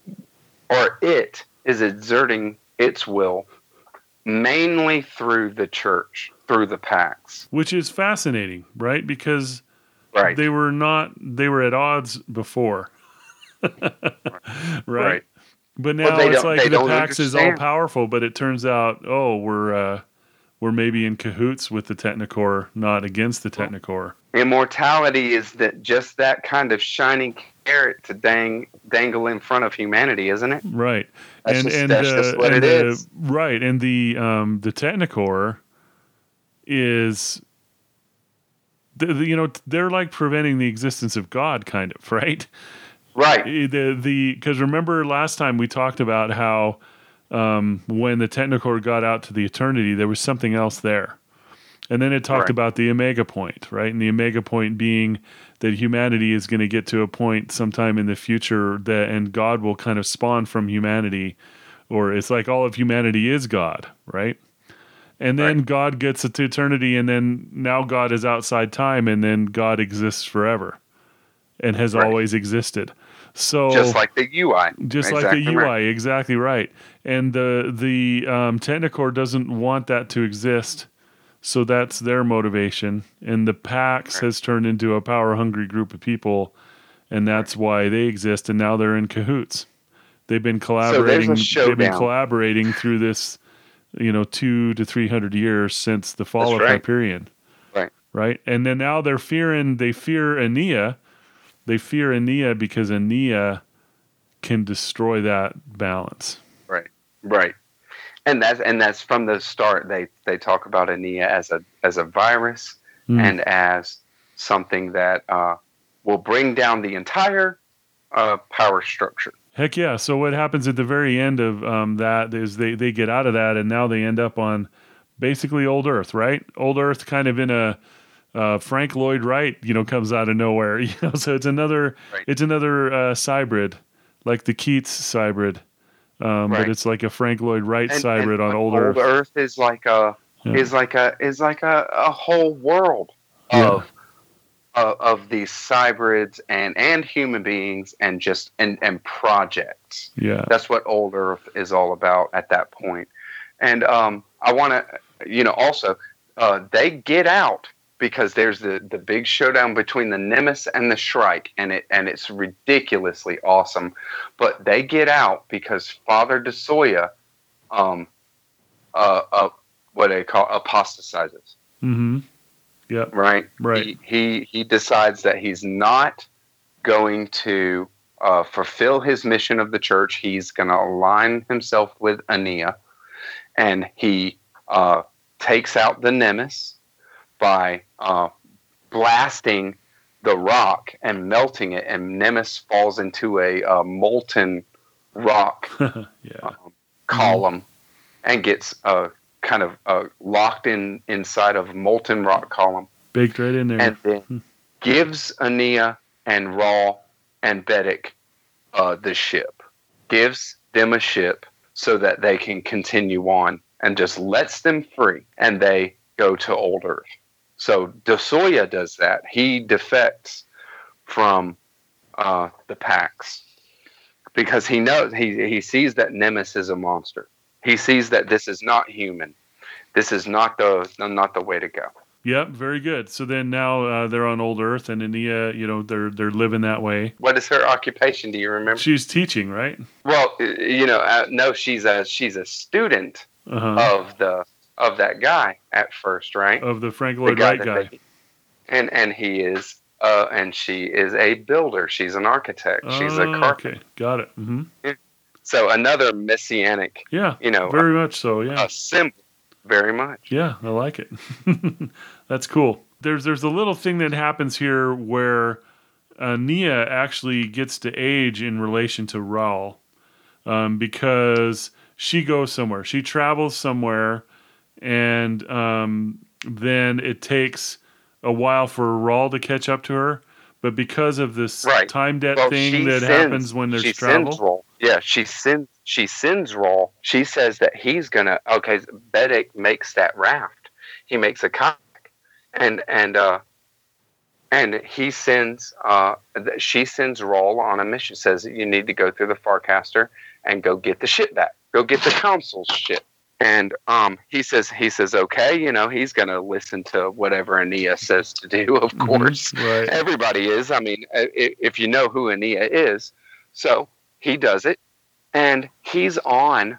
or it is exerting its will mainly through the church, through the packs. Which is fascinating, right? Because Right. they were not, they were at odds before. right? Right. But Well, now they it's don't- like they the don't Pax is all understand. powerful, but it turns out, oh, we're uh, we're maybe in cahoots with the Technocore, not against the Technocore. Immortality is that just that kind of shining carrot to dang dangle in front of humanity, isn't it? Right. That's and just- and, that's uh, just what and it the, is. Right. And the um the Technocore is the, the, you know, they're like preventing the existence of God, kind of, right? Right. The the because remember last time we talked about how um, when the Technocore got out to the eternity, there was something else there, and then it talked Right. about the Omega Point, right? And the Omega Point being that humanity is going to get to a point sometime in the future that, and God will kind of spawn from humanity, or it's like all of humanity is God, right? And then Right. God gets to eternity, and then now God is outside time, and then God exists forever, and has Right. always existed. So Just like the U I. just like Exactly the U I, right. exactly right. And the the um, Technocore doesn't want that to exist, so that's their motivation. And the Pax Right. has turned into a power hungry group of people, and that's why they exist. And now they're in cahoots. They've been collaborating. They've been showdown. collaborating through this, you know, two to three hundred years since the fall That's of right. Hyperion. Right. Right, and then now they're fearing. They fear Aeneas. They fear Aeneas because Aeneas can destroy that balance. Right. Right. And that's and that's from the start. They they talk about Aeneas as a as a virus Mm. and as something that uh, will bring down the entire uh, power structure. Heck yeah. So what happens at the very end of um, that is they, they get out of that, and now they end up on basically Old Earth, right? Old Earth kind of in a uh, Frank Lloyd Wright, you know, comes out of nowhere. You know, so it's another Right. it's another uh, cybrid, like the Keats cybrid. Um, Right. But it's like a Frank Lloyd Wright And, hybrid and on Old Earth. Old Earth is like a Yeah. is like a is like a, a whole world Yeah. of of, of these cybrids and and human beings and just and and projects. Yeah. That's what Old Earth is all about at that point. And um, I want to, you know, also uh, they get out because there's the, the big showdown between the Nemesis and the Shrike, and it and it's ridiculously awesome. But they get out because Father DeSoya, um, uh, uh, what they call apostatizes. Mm-hmm. Yep. Right. Right. He, he he decides that he's not going to uh, fulfill his mission of the church. He's going to align himself with Aeneas, and he uh, takes out the Nemesis by uh, blasting the rock and melting it, and Nemesis falls into a uh, molten rock yeah. um, column and gets uh, kind of uh, locked in inside of molten rock column. Baked right in there. And then gives Aeneas and Raw and Bedek uh, the ship. Gives them a ship so that they can continue on, and just lets them free, and they go to Old Earth. So DeSoya does that. He defects from uh, the Pax because he knows he he sees that Nemesis is a monster. He sees that this is not human. This is not the not the way to go. Yep, very good. So then now uh, they're on Old Earth, and Aeneas, you know, they're they're living that way. What is her occupation? Do you remember? She's teaching, right? Well, you know, uh, no, she's a she's a student uh-huh. of the of that guy at first, right? Of the Frank Lloyd Wright guy. They, and and he is, uh, and she is a builder. She's an architect. Oh, she's a carpenter. Okay, got it. Mm-hmm. Yeah. So another messianic. Yeah, you know, very much so. Yeah, a symbol. Very much. Yeah, I like it. That's cool. There's there's a little thing that happens here where uh, Nia actually gets to age in relation to Raul, um, because she goes somewhere. She travels somewhere, and um, then it takes a while for Raul to catch up to her. But because of this right. time debt well, thing that sends, happens when there's she travel. Sends Raul. Yeah, she sends she sends Raul. She says that he's gonna okay, Bedek makes that raft. He makes a kayak. And and uh and he sends uh she sends Raul on a mission, says you need to go through the Farcaster and go get the ship back. Go get the council's ship. And um, he says, he says, okay, you know, he's going to listen to whatever Aeneas says to do, of Mm-hmm, course. right. Everybody is. I mean, if, if you know who Aeneas is. So he does it. And he's on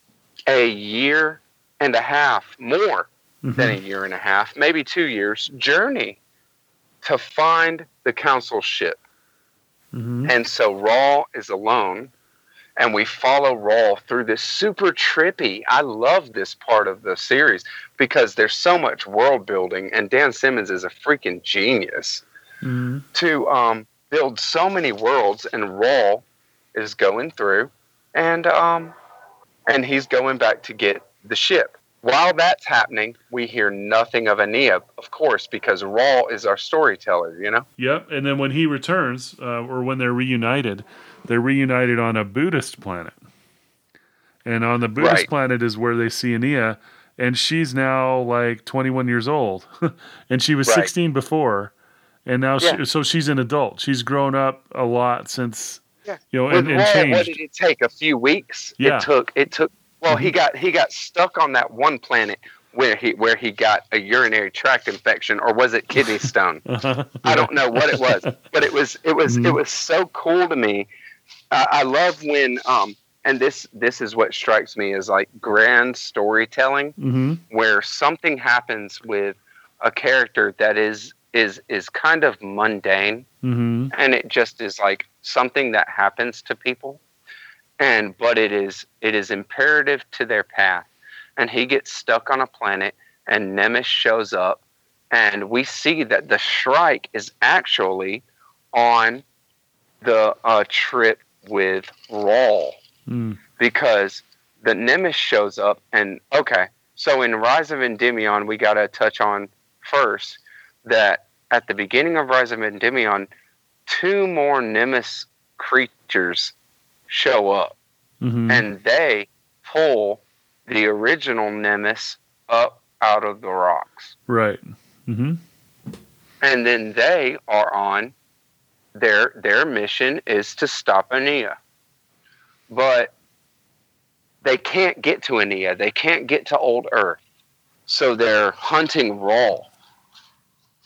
a year and a half, more Mm-hmm. than a year and a half, maybe two years, journey to find the council ship. Mm-hmm. And so Raul is alone. And we follow Raul through this super trippy. I love this part of the series because there's so much world building, and Dan Simmons is a freaking genius Mm-hmm. to um, build so many worlds. And Raul is going through, and um, and he's going back to get the ship. While that's happening, we hear nothing of Aeneas, of course, because Raul is our storyteller. You know. Yep. And then when he returns, uh, or when they're reunited. They're reunited on a Buddhist planet. And on the Buddhist right. planet is where they see Aeneas, and she's now like twenty-one years old. And she was right. sixteen before, and now yeah. she, so she's an adult. She's grown up a lot since, yeah. you know, With and, and Raul, changed. what did it take? A few weeks? Yeah. It took, it took, well, Mm-hmm. he got, he got stuck on that one planet where he, where he got a urinary tract infection, or was it kidney stone? uh-huh. yeah. I don't know what it was, but it was, it was, Mm-hmm. it was so cool to me. Uh, I love when, um, and this this is what strikes me as like grand storytelling, Mm-hmm. where something happens with a character that is is is kind of mundane, Mm-hmm. and it just is like something that happens to people, and but it is it is imperative to their path, and he gets stuck on a planet, and Nemesis shows up, and we see that the Shrike is actually on the uh, trip with Raul, Mm. because the Nemesis shows up, and okay, so in Rise of Endymion, we got to touch on first that at the beginning of Rise of Endymion, two more Nemesis creatures show up, Mm-hmm. and they pull the original Nemesis up out of the rocks, Right. Mm-hmm. and then they are on their their mission is to stop Aeneas. But they can't get to Aeneas. They can't get to Old Earth. So they're hunting Raul.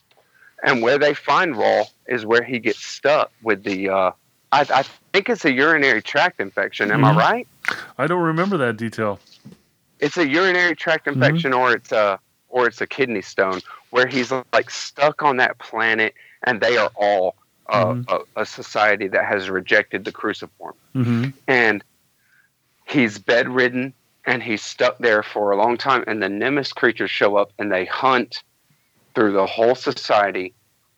And where they find Rawl is where he gets stuck with the. Uh, I, I think it's a urinary tract infection. Am mm-hmm. I right? I don't remember that detail. It's a urinary tract infection, mm-hmm. or it's a or it's a kidney stone, where he's like stuck on that planet, and they are all uh, mm-hmm. a, a society that has rejected the cruciform, mm-hmm. and he's bedridden, and he's stuck there for a long time. And the Nemesis creatures show up, and they hunt through the whole society,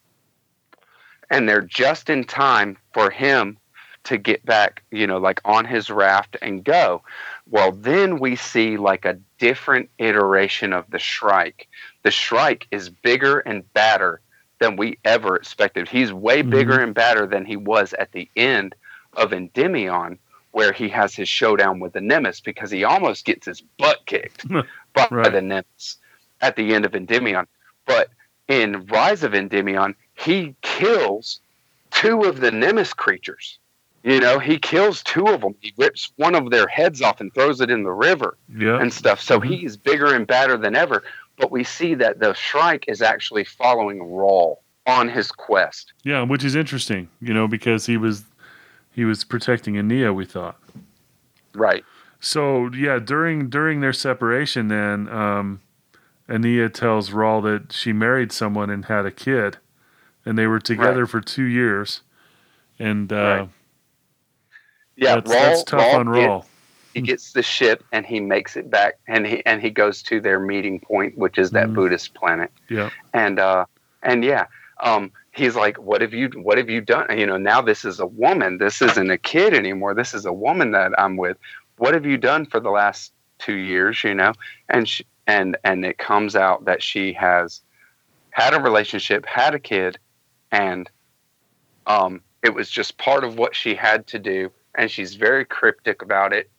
and they're just in time for him to get back, you know, like on his raft and go. Well, then we see like a different iteration of the Shrike. The Shrike is bigger and badder than we ever expected. He's way mm-hmm. bigger and badder than he was at the end of Endymion, where he has his showdown with the Nemesis, because he almost gets his butt kicked by right. the Nemesis at the end of Endymion. But in Rise of Endymion, he kills two of the Nemesis creatures. You know, he kills two of them. He rips one of their heads off and throws it in the river yeah. and stuff. So mm-hmm. he's bigger and badder than ever. But we see that the Shrike is actually following Rawl on his quest. Yeah, which is interesting, you know, because he was he was protecting Aeneas, we thought. Right. So, yeah, during during their separation then, um, Aeneas tells Rawl that she married someone and had a kid, and they were together right. for two years. And, uh, right. yeah, that's, Rawl, that's tough Rawl on Rawl. Gets, he gets the ship, and he makes it back, and he and he goes to their meeting point, which is that mm. Buddhist planet. Yeah. And, uh, and yeah, um, he's like, what have you, what have you done? You know, now this is a woman. This isn't a kid anymore. This is a woman that I'm with. What have you done for the last two years, you know? And she, and and it comes out that she has had a relationship, had a kid, and um, it was just part of what she had to do, and she's very cryptic about it.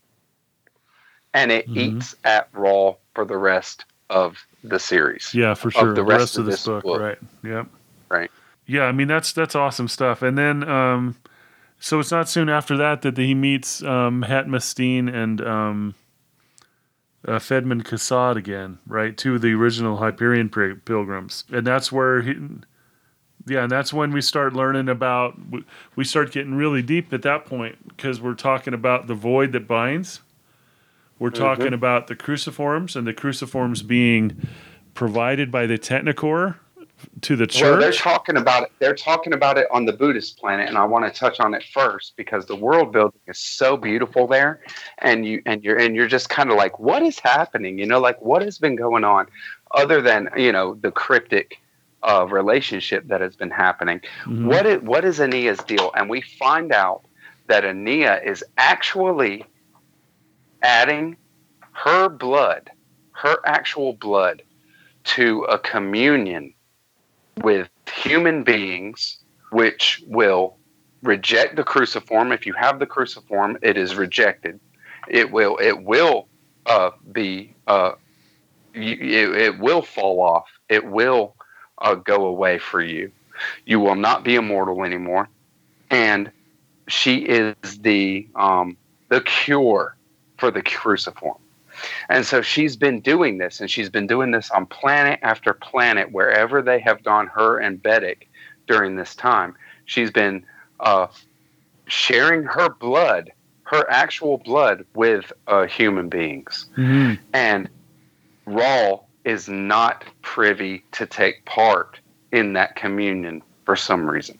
And it mm-hmm. eats at Rawl for the rest of the series. Yeah, for sure. Of the, the rest, rest of, of this book, book, right? Yep. Right. Yeah, I mean that's that's awesome stuff. And then, um, so it's not soon after that that he meets um, Hatmastine and um, uh, Fedman Kassad again, right? Two of the original Hyperion pilgrims, and that's where he. Yeah, and that's when we start learning about. We start getting really deep at that point because we're talking about the void that binds. We're talking mm-hmm. about the cruciforms, and the cruciforms being provided by the Technicore to the church. Well, they're talking about it. They're talking about it on the Buddhist planet, and I want to touch on it first because the world building is so beautiful there, and you and you're and you're just kind of like, what is happening? You know, like what has been going on, other than you know the cryptic uh, relationship that has been happening. Mm-hmm. What is what is Aeneas' deal? And we find out that Aeneas is actually adding her blood, her actual blood, to a communion with human beings, which will reject the cruciform. If you have the cruciform, it is rejected. It will. It will uh, be. Uh, you, it, it will fall off. It will uh, go away for you. You will not be immortal anymore. And she is the um, the cure for the cruciform. And so she's been doing this, and she's been doing this on planet after planet, wherever they have gone, her and Bedik, during this time. She's been uh, sharing her blood, her actual blood, with uh, human beings. Mm-hmm. And Rawl is not privy to take part in that communion for some reason.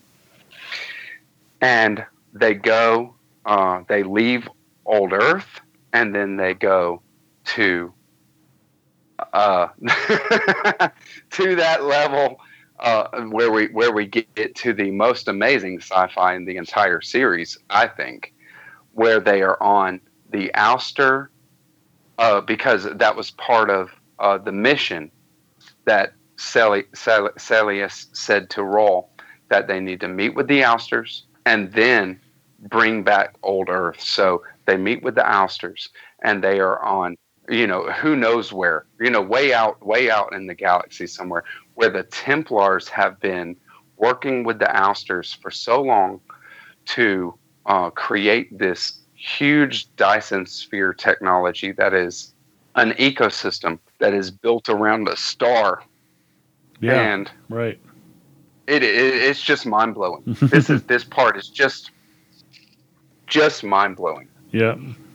And they go, uh, they leave Old Earth, and then they go to uh, to that level uh, where we where we get to the most amazing sci-fi in the entire series, I think, where they are on the Ouster, uh, because that was part of uh, the mission that Celi- Cel- Celius said to Rawl that they need to meet with the Ousters and then bring back Old Earth. So they meet with the Ousters, and they are on, you know, who knows where, you know, way out, way out in the galaxy somewhere, where the Templars have been working with the Ousters for so long to uh, create this huge Dyson sphere technology that is an ecosystem that is built around a star. Yeah, and right. it, it it's just mind blowing. This is this part is just just mind blowing. Yeah.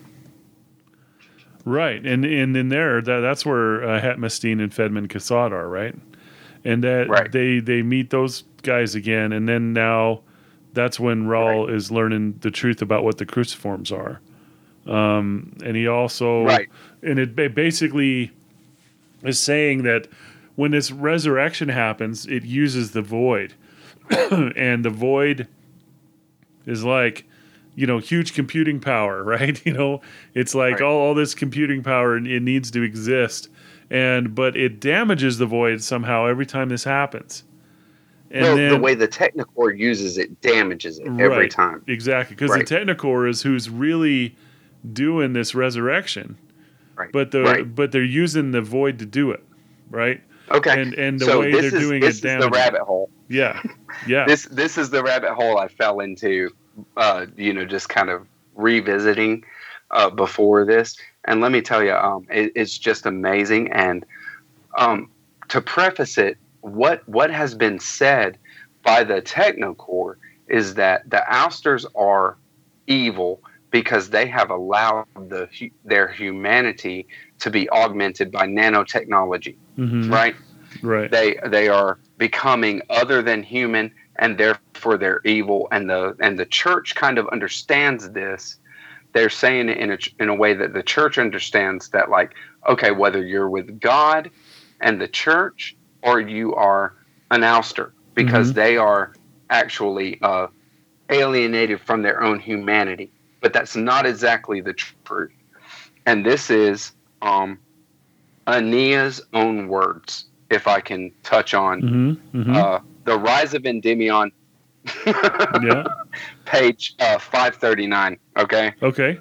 Right, and and in there, that that's where uh, Hatmastine and Fedman Kassad are, right? And that right. they they meet those guys again, and then now that's when Raul right. is learning the truth about what the cruciforms are. Um, and he also, right. and it basically is saying that when this resurrection happens, it uses the void, and the void is like, you know, huge computing power, right? You know, it's like right. all, all this computing power, and it needs to exist. And, but it damages the void somehow every time this happens. And well, then, the way the Technocore uses it damages it every right, time. Exactly. Because right. the Technocore is who's really doing this resurrection. Right. But the, right. but they're using the void to do it. Right. Okay. And, and the so way this they're is, doing this it damages. This is the rabbit hole. Yeah. Yeah. this, this is the rabbit hole I fell into. Uh, you know, just kind of revisiting uh, before this. And let me tell you, um, it, it's just amazing. And um, to preface it, what what has been said by the Technocore is that the Ousters are evil because they have allowed the their humanity to be augmented by nanotechnology. Mm-hmm. Right? Right. They they are becoming other than human, and therefore they're evil, and the and the church kind of understands this. They're saying it in a in a way that the church understands that, like, okay, whether you're with God and the church or you are an ouster, because mm-hmm. they are actually uh, alienated from their own humanity. But that's not exactly the truth. And this is um, Aenea's own words, if I can touch on mm-hmm. Mm-hmm. Uh, The Rise of Endymion, yeah. page uh, five thirty-nine, okay? Okay.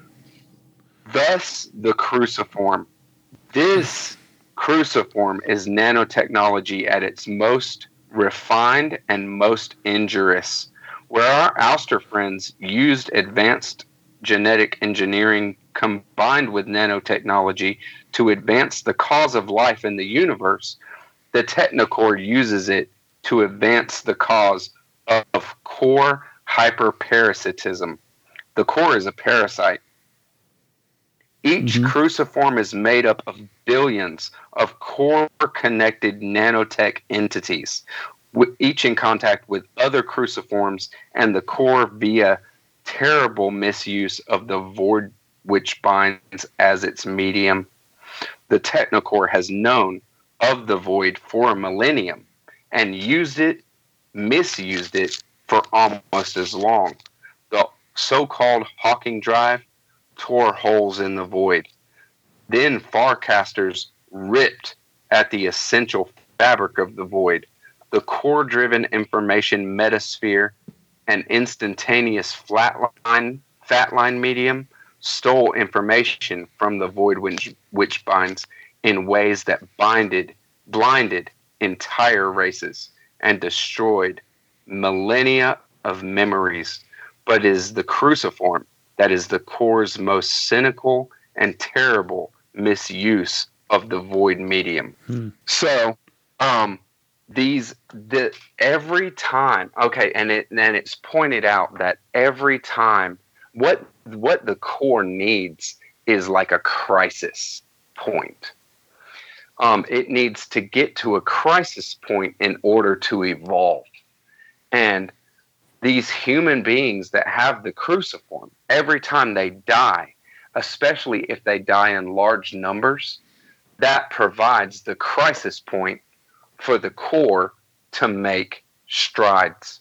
Thus, the cruciform. This cruciform is nanotechnology at its most refined and most injurious, where our ouster friends used advanced genetic engineering combined with nanotechnology to advance the cause of life in the universe. The Technocore uses it to advance the cause of core hyperparasitism. The core is a parasite. Each mm-hmm. cruciform is made up of billions of core-connected nanotech entities, each in contact with other cruciforms and the core via terrible misuse of the void which binds as its medium. The Technocore has known of the void for a millennium and used it, misused it for almost as long. The so-called Hawking Drive tore holes in the void. Then Farcasters ripped at the essential fabric of the void. The core-driven information metasphere, an instantaneous flatline, fatline medium, stole information from the void which, which binds in ways that binded, blinded entire races and destroyed millennia of memories, but is the cruciform that is the core's most cynical and terrible misuse of the void medium. Hmm. So, um, these the every time, okay, and it and it's pointed out that every time, what what the core needs is like a crisis point. Um, it needs to get to a crisis point in order to evolve. And these human beings that have the cruciform, every time they die, especially if they die in large numbers, that provides the crisis point for the core to make strides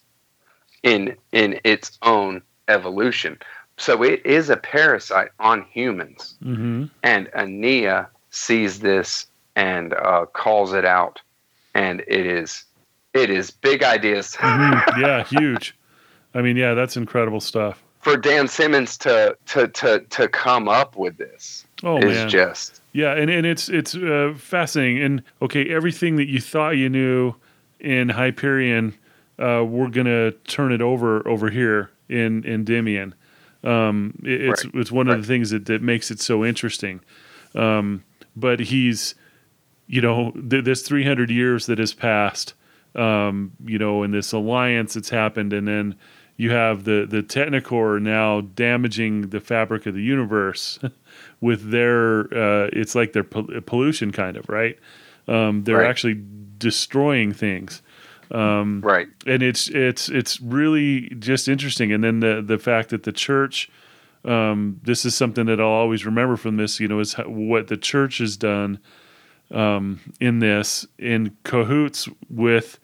in in its own evolution. So it is a parasite on humans. Mm-hmm. And Aenea sees this and uh, calls it out, and it is it is big ideas. Mm-hmm. Yeah, huge. I mean, yeah, that's incredible stuff. For Dan Simmons to to to to come up with this oh, is man. just yeah, and, and it's it's uh, fascinating. And okay, everything that you thought you knew in Hyperion, uh, we're gonna turn it over over here in Endymion. Um, it, it's right. it's one right. of the things that, that makes it so interesting. Um, but he's, you know, th- this three hundred years that has passed, um, you know, in this alliance that's happened, and then you have the the Technicore now damaging the fabric of the universe with their. Uh, it's like their pol- pollution, kind of, right? Um, they're Right. actually destroying things. Um, Right. and it's it's it's really just interesting. And then the the fact that the church, um, this is something that I'll always remember from this, you know, is how, what the church has done um, in this, in cahoots with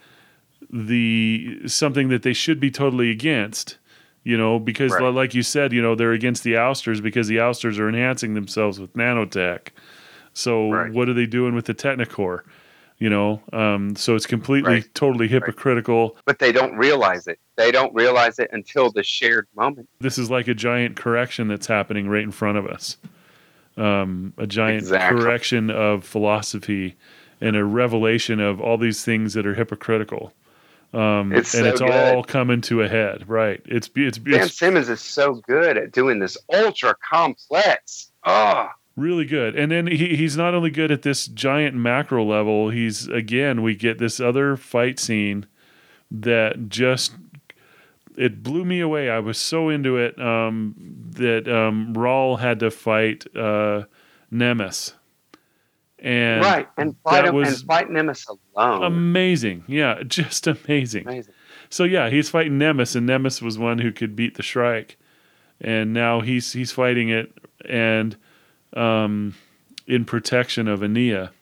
the something that they should be totally against. You know, because Right. like you said, you know, they're against the ousters because the ousters are enhancing themselves with nanotech. So Right. what are they doing with the Technicore? You know, um, so it's completely, Right. totally hypocritical. But they don't realize it. They don't realize it until the shared moment. This is like a giant correction that's happening right in front of us. Um, a giant Exactly. correction of philosophy and a revelation of all these things that are hypocritical. Um, It's and so it's good. all coming to a head, right? It's it's, Dan it's Simmons is so good at doing this ultra complex. Oh, really good. And then he, he's not only good at this giant macro level, he's, again, we get this other fight scene that just, it blew me away. I was so into it um, that um, Raul had to fight uh, Nemes. And right. And fight that him was and fight Nemesis alone. amazing. Yeah, just amazing. Amazing. So yeah, he's fighting Nemes, and Nemes was one who could beat the Shrike. And now he's he's fighting it and um, in protection of Ania.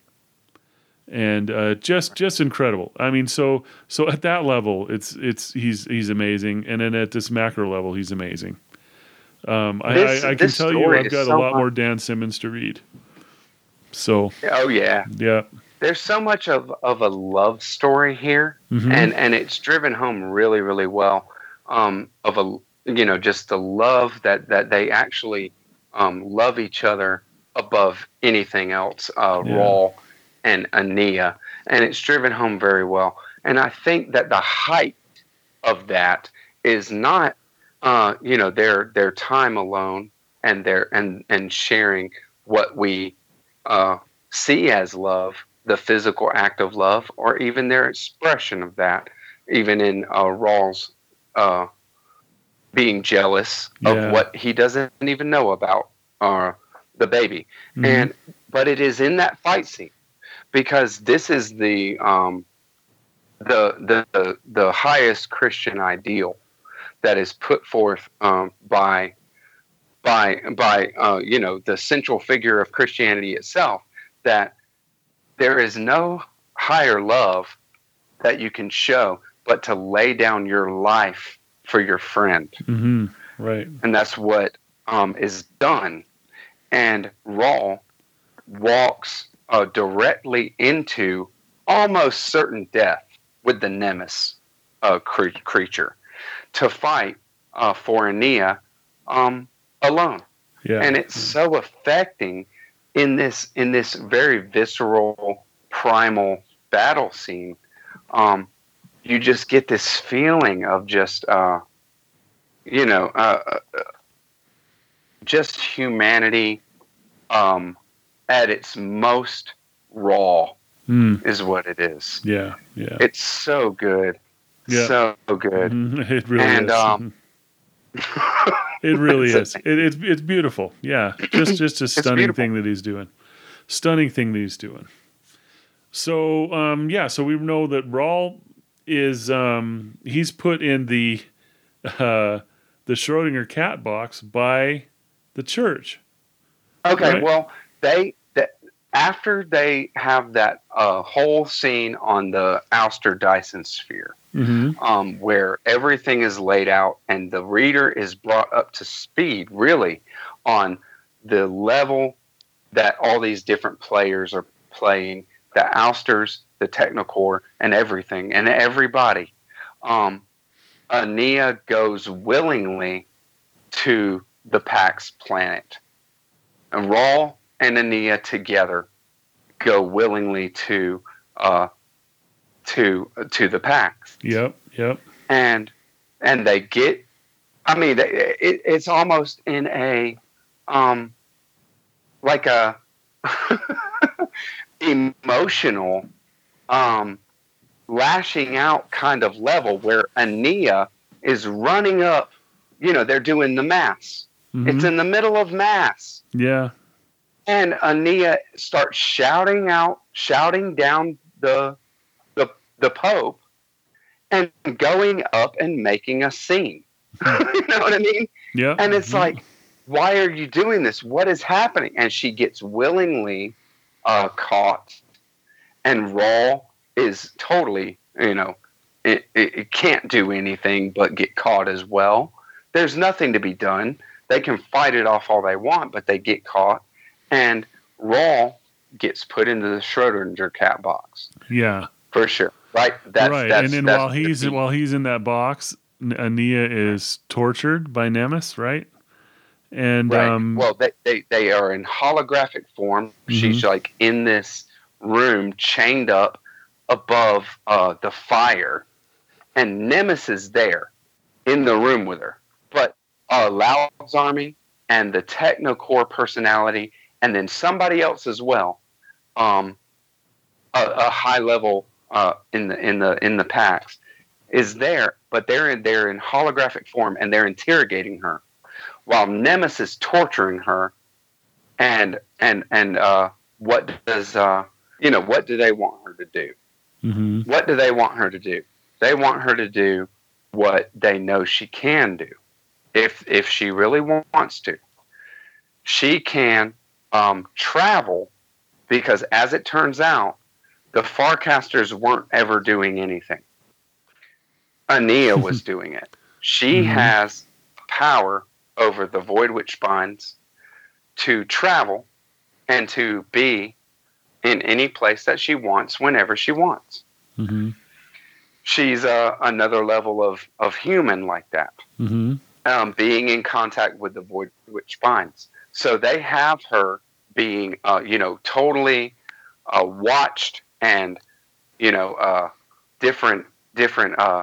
And uh, just just incredible. I mean, so so at that level, it's it's he's he's amazing, and then at this macro level, he's amazing. Um, I, This- I, I can this tell you, story I've is got a so lot much- more Dan Simmons to read. So Oh yeah. yeah, There's so much of, of a love story here, Mhm. and and it's driven home really really well. Um, of a you know just the love that that they actually um, love each other above anything else. Uh, Yeah. Raul and Ania, and it's driven home very well. And I think that the height of that is not uh, you know their their time alone and their and and sharing what we uh, see as love, the physical act of love, or even their expression of that, even in uh, Rawls uh, being jealous Yeah. of what he doesn't even know about uh, the baby. Mhm. And but it is in that fight scene because this is the um, the, the the the highest Christian ideal that is put forth um, by by by uh, you know the central figure of Christianity itself, that there is no higher love that you can show but to lay down your life for your friend. Mhm. Right. And that's what um, is done. And Raul walks uh, directly into almost certain death with the Nemes uh, cre- creature to fight uh, for Ania um, alone. Yeah. And it's so affecting in this in this very visceral, primal battle scene. Um, you just get this feeling of just, uh, you know, uh, uh, just humanity um, at its most raw Mm. is what it is. Yeah. Yeah. It's so good, Yeah. so good. Mhm. It really And, is. um, It really It's- is. It, it's it's beautiful. Yeah, just just a stunning beautiful. thing that he's doing. Stunning thing that he's doing. So um, yeah, so we know that Raul is um, he's put in the uh, the Schrodinger cat box by the church. Okay, Right. well, they that after they have that uh, whole scene on the Alster Dyson sphere, Mm-hmm. um, where everything is laid out and the reader is brought up to speed, really, on the level that all these different players are playing, the Alsters, the Technicore, and everything, and everybody. Um, Ania goes willingly to the Pax planet. And Raul and Ania together go willingly to uh, to to the Pax, Yep. Yep. and and they get. I mean, they- it, it's almost in a um like a emotional um lashing out kind of level where Ania is running up. You know, they're doing the mass. Mm-hmm. It's in the middle of mass. Yeah. And Ania starts shouting out, shouting down the the the Pope, and going up and making a scene. You know what I mean? Yeah. And it's mm-hmm. like, why are you doing this? What is happening? And she gets willingly uh, caught, and Raw is totally, you know, it, it, it can't do anything but get caught as well. There's nothing to be done. They can fight it off all they want, but they get caught. And Raw gets put into the Schrodinger cat box. Yeah. For sure. Right? That's, right. That's, and then that's while he's the while he's in that box, Ania is tortured by Nemes, right? And right. um well, they, they, they are in holographic form. Mm-hmm. She's like in this room chained up above uh, the fire, and Nemes is there in the room with her. But uh, Loud's army and the Technocore personality, and then somebody else as well, um, a, a high level uh, in the in the in the packs is there, but they're in, they're in holographic form, and they're interrogating her, while Nemes is torturing her. And and and uh, what does uh, you know what do they want her to do? Mm-hmm. What do they want her to do? They want her to do what they know she can do. If if she really wants to, she can um, travel, because as it turns out, the Farcasters weren't ever doing anything. Ania was doing it. She mm-hmm. has power over the Void Witch Spines to travel and to be in any place that she wants whenever she wants. Mm-hmm. She's uh, another level of, of human like that. Mm-hmm. Um, being in contact with the Void Witch Spines. So they have her being, uh, you know, totally uh, watched, and, you know, uh, different different uh,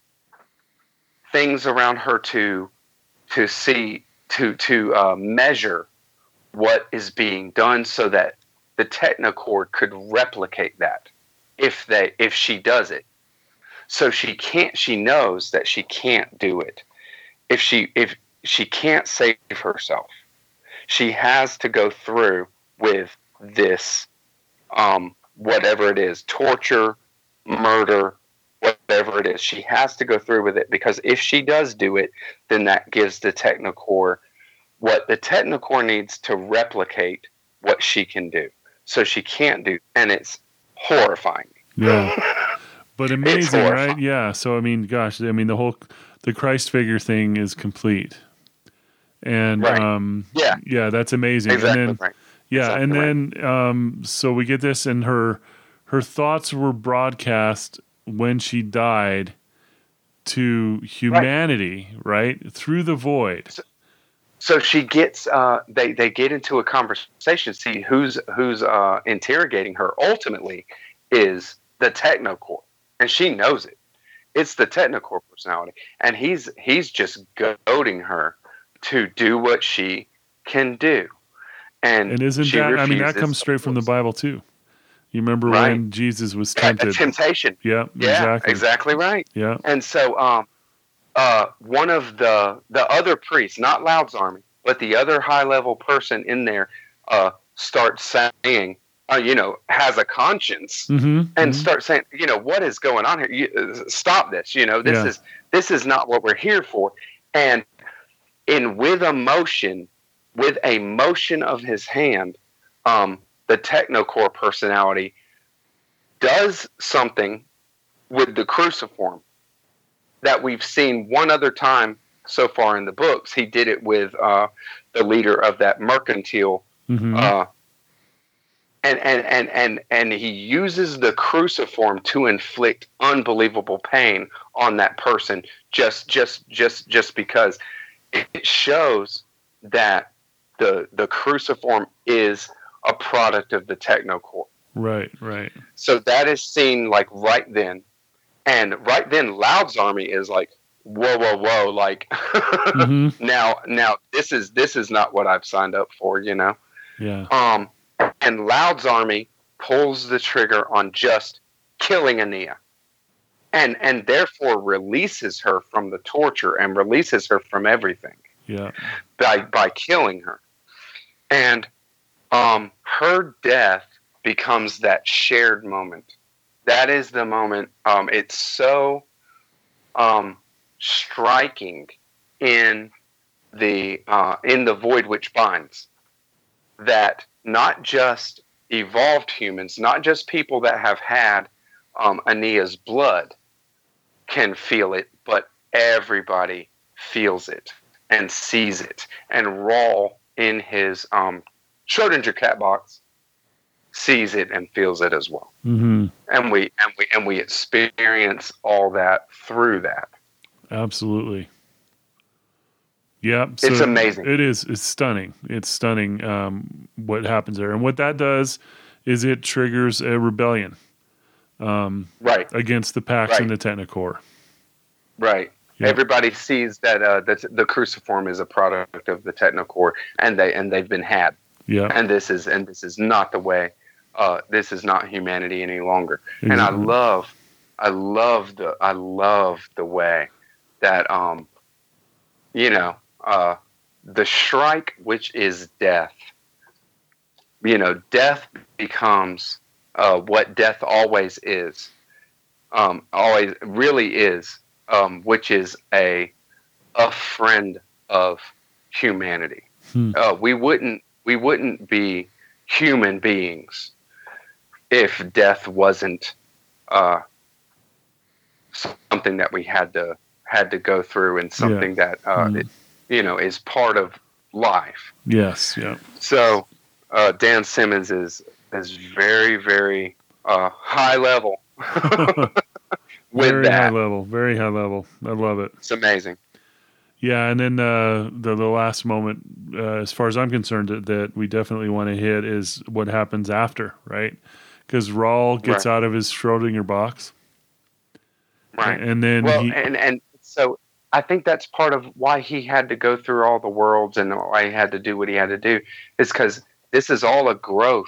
things around her to to see, to to uh, measure what is being done, so that the Technocore could replicate that if they if she does it. So she can't. She knows that she can't do it. If she if she can't save herself, she has to go through with this, um, whatever it is, torture, murder, whatever it is. She has to go through with it, because if she does do it, then that gives the Technocore what the Technocore needs to replicate what she can do. So she can't do, and it's horrifying. Yeah, but amazing, right? Yeah. So I mean, gosh, I mean the whole the Christ figure thing is complete, and right. um, yeah, yeah, that's amazing. Exactly and then, right. Yeah, exactly and right. then um, so we get this, and her her thoughts were broadcast when she died to humanity, right, right? Through the void. So, so she gets uh, they they get into a conversation. See who's who's uh, interrogating her. Ultimately, is the Technocore, and she knows it. It's the Technocore personality, and he's he's just goading her to do what she can do. And, and isn't she that? I mean, that refuses. comes straight from the Bible too. You remember right. when Jesus was tempted? A temptation. Yeah, yeah, exactly. exactly right. Yeah. And so, um, uh, one of the the other priests, not Loud's army, but the other high level person in there, uh, starts saying, uh, you know, has a conscience, mm-hmm, and mm-hmm. starts saying, you know, what is going on here? You, uh, stop this. You know, this yeah. is this is not what we're here for. And in with a motion, with a motion of his hand, um, the Technocore personality does something with the cruciform that we've seen one other time so far in the books. He did it with uh, the leader of that mercantile, mm-hmm. uh, and, and and and and he uses the cruciform to inflict unbelievable pain on that person, just just just just because it shows that the the cruciform is a product of the Technocore. Right, right. So that is seen like right then. And right then Loud's army is like, whoa, whoa, whoa, like mm-hmm. now now this is this is not what I've signed up for, you know? Yeah. Um and Loud's army pulls the trigger on just killing Ania. and and therefore releases her from the torture and releases her from everything. Yeah. By by killing her, and um, her death becomes that shared moment. That is the moment. Um, it's so um, striking in the uh, in the void which binds that not just evolved humans, not just people that have had um, Aenea's blood can feel it, but everybody feels it and sees it. And Rawl in his um, Schrodinger cat box sees it and feels it as well. Mm-hmm. And we and we and we experience all that through that. Absolutely. Yeah, so it's amazing. It is. It's stunning. It's stunning um, what happens there, and what that does is it triggers a rebellion, um, right, against the Pax right. and the Technicore. Right. Yep. Everybody sees that uh, that the Cruciform is a product of the Technicore, and they and they've been had. Yeah. And this is and this is not the way. Uh, this is not humanity any longer. Exactly. And I love, I love the I love the way that um, you know. Uh, the Shrike, which is death. You know, death becomes uh, what death always is. Um, always really is, um, which is a a friend of humanity. Hmm. Uh, we wouldn't we wouldn't be human beings if death wasn't uh, something that we had to had to go through, and something yeah. that uh, hmm. it, you know, is part of life. Yes, yeah. So uh, Dan Simmons is is very, very uh, high level with very that. high level, very high level. I love it. It's amazing. Yeah, and then uh, the the last moment, uh, as far as I'm concerned, that, that we definitely want to hit is what happens after, right? Because Rawl gets right. out of his Schrodinger box, right? And then well, he and and so. I think that's part of why he had to go through all the worlds and why he had to do what he had to do, is because this is all a growth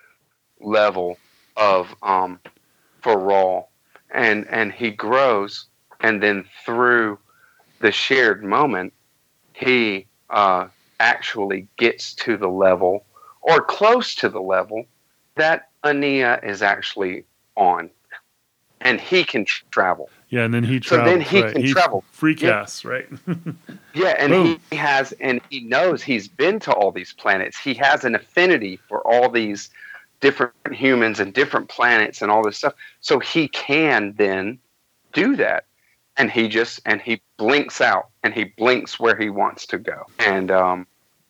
level of um, for Rawl, and and he grows, and then through the shared moment, he uh, actually gets to the level or close to the level that Aenea is actually on, and he can travel. Yeah, and then he travels. So then he right. can he travel. Free casts, yeah. right? yeah, and Boom. he has, and he knows he's been to all these planets. He has an affinity for all these different humans and different planets and all this stuff. So he can then do that, and he just and he blinks out, and he blinks where he wants to go, and um,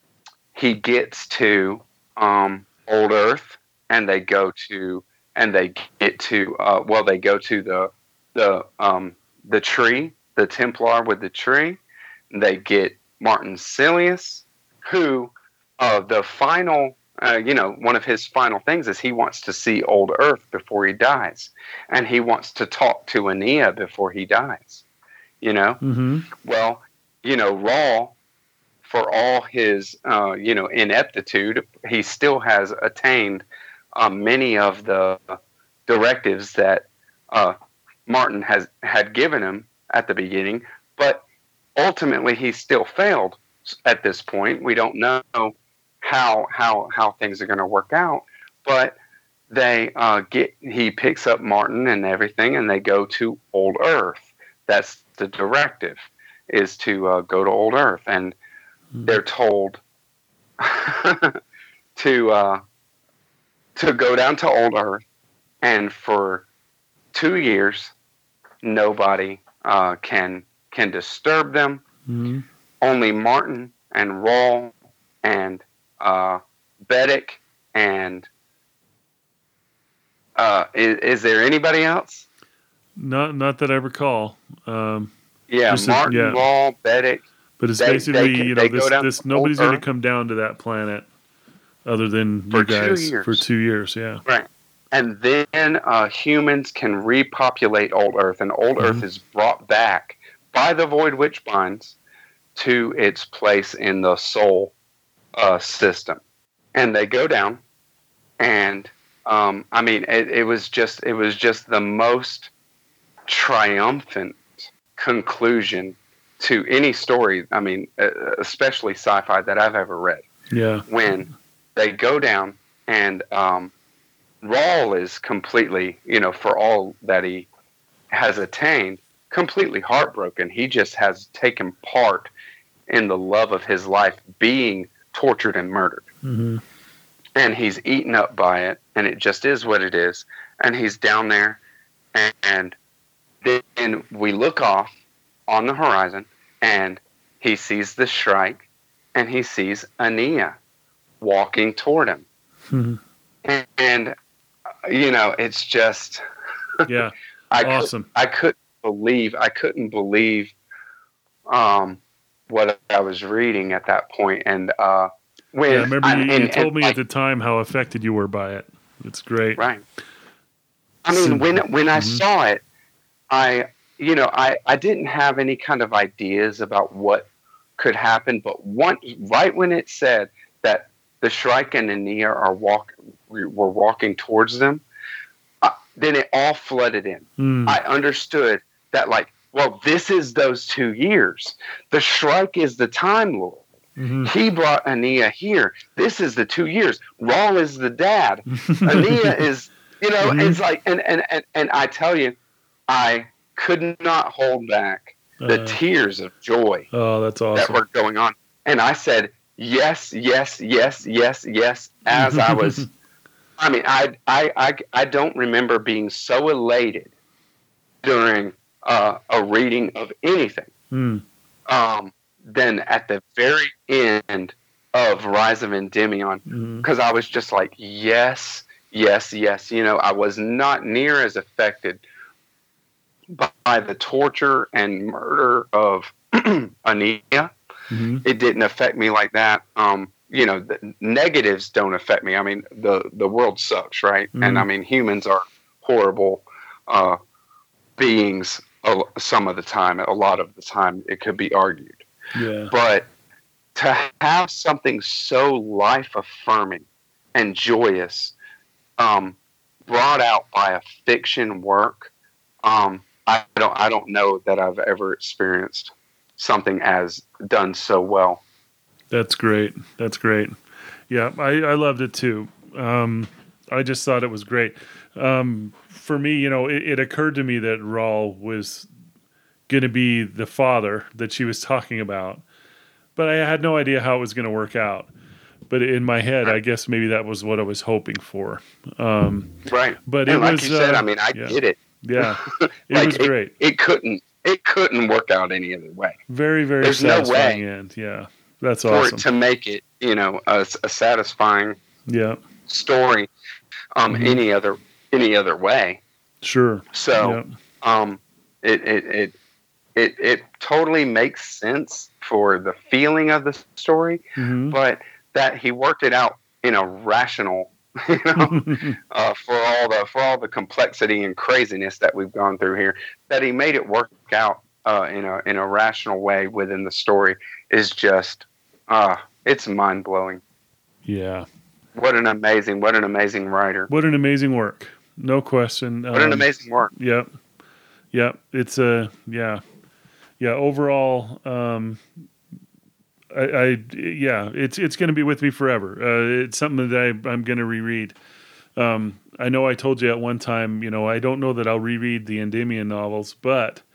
he gets to um, Old Earth, and they go to, and they get to, uh, well, they go to the. the um the tree, the Templar with the tree. They get Martin Cilius, who uh the final uh, you know one of his final things is he wants to see Old Earth before he dies, and he wants to talk to Aenea before he dies, you know. Mm-hmm. Well, you know, Rawl, for all his uh you know ineptitude, he still has attained uh, many of the directives that uh Martin has had given him at the beginning, but ultimately he still failed at this point. We don't know how how how things are going to work out, but they uh, get he picks up Martin and everything, and they go to Old Earth. That's the directive, is to uh, go to Old Earth, and mm-hmm. they're told to uh, to go down to Old Earth, and for two years, nobody uh, can can disturb them. Mm-hmm. Only Martin and Rawl and uh, Bedeck and uh, is, is there anybody else? Not not that I recall. Um, yeah, Martin, a, yeah. Rawl, Bedeck. But it's they, basically they can, you know this, this nobody's going to come down to that planet other than for you guys two for two years. Yeah, right. And then uh, humans can repopulate Old Earth, and Old mm-hmm. Earth is brought back by the Void Witch Binds to its place in the Sol uh, system. And they go down, and um, I mean, it, it was just it was just the most triumphant conclusion to any story. I mean, especially sci-fi that I've ever read. Yeah. When they go down and um, Raul is completely, you know, for all that he has attained, completely heartbroken. He just has taken part in the love of his life being tortured and murdered. Mm-hmm. And he's eaten up by it, and it just is what it is. And he's down there, and, and then we look off on the horizon, and he sees the Shrike, and he sees Ania walking toward him. Mm-hmm. And, and, you know, it's just... Yeah, I awesome. Could, I couldn't believe, I couldn't believe um, what I was reading at that point. And uh, when... Yeah, I remember you, and, you and, told and me like, at the time how affected you were by it. It's great. Right. I mean, when when I mm-hmm. saw it, I, you know, I, I didn't have any kind of ideas about what could happen, but one, right when it said that the Shrike and Ania are walk, were walking towards them, uh, then it all flooded in. Mm. I understood that, like, well, this is those two years. The Shrike is the Time Lord. Mm-hmm. He brought Ania here. This is the two years. Raul is the dad. Ania is, you know, mm-hmm. it's like, and, and, and, and I tell you, I could not hold back the uh, tears of joy oh, that's awesome. that were going on. And I said, yes, yes, yes, yes, yes, as I was, I mean, I, I, I, I don't remember being so elated during uh, a reading of anything. Mm. Um, than at the very end of Rise of Endymion, because mm-hmm. I was just like, yes, yes, yes. You know, I was not near as affected by the torture and murder of Ania. Mm-hmm. It didn't affect me like that. Um, you know, the negatives don't affect me. I mean, the, the world sucks, right? Mm-hmm. And I mean, humans are horrible uh, beings some of the time. A lot of the time, it could be argued. Yeah. But to have something so life-affirming and joyous um, brought out by a fiction work, um, I don't I don't know that I've ever experienced something as done so well. That's great. That's great. Yeah, I, I loved it too. Um, I just thought it was great. Um, for me, you know, it, it occurred to me that Raul was going to be the father that she was talking about, but I had no idea how it was going to work out. But in my head, I guess maybe that was what I was hoping for. Um, right. But and it like was, you said, uh, I mean, I yeah. get it. Yeah. It like was it, great. It couldn't, it couldn't work out any other way. Very, very There's satisfying no way end. Yeah. That's for awesome. it to make it, you know, a, a satisfying yeah. story um, mm-hmm. any other, any other way. Sure. So, yep. um, it, it, it, It it totally makes sense for the feeling of the story, mm-hmm. but that he worked it out in a rational, you know, uh, for all the for all the complexity and craziness that we've gone through here, that he made it work out uh, in a in a rational way within the story is just, uh, it's mind blowing. Yeah. What an amazing, what an amazing writer. What an amazing work. No question. What um, an amazing work. Yep. Yep. It's a, yeah. Yeah, overall, um, I, I yeah, it's it's going to be with me forever. Uh, it's something that I, I'm going to reread. Um, I know I told you at one time, you know, I don't know that I'll reread the Endymion novels, but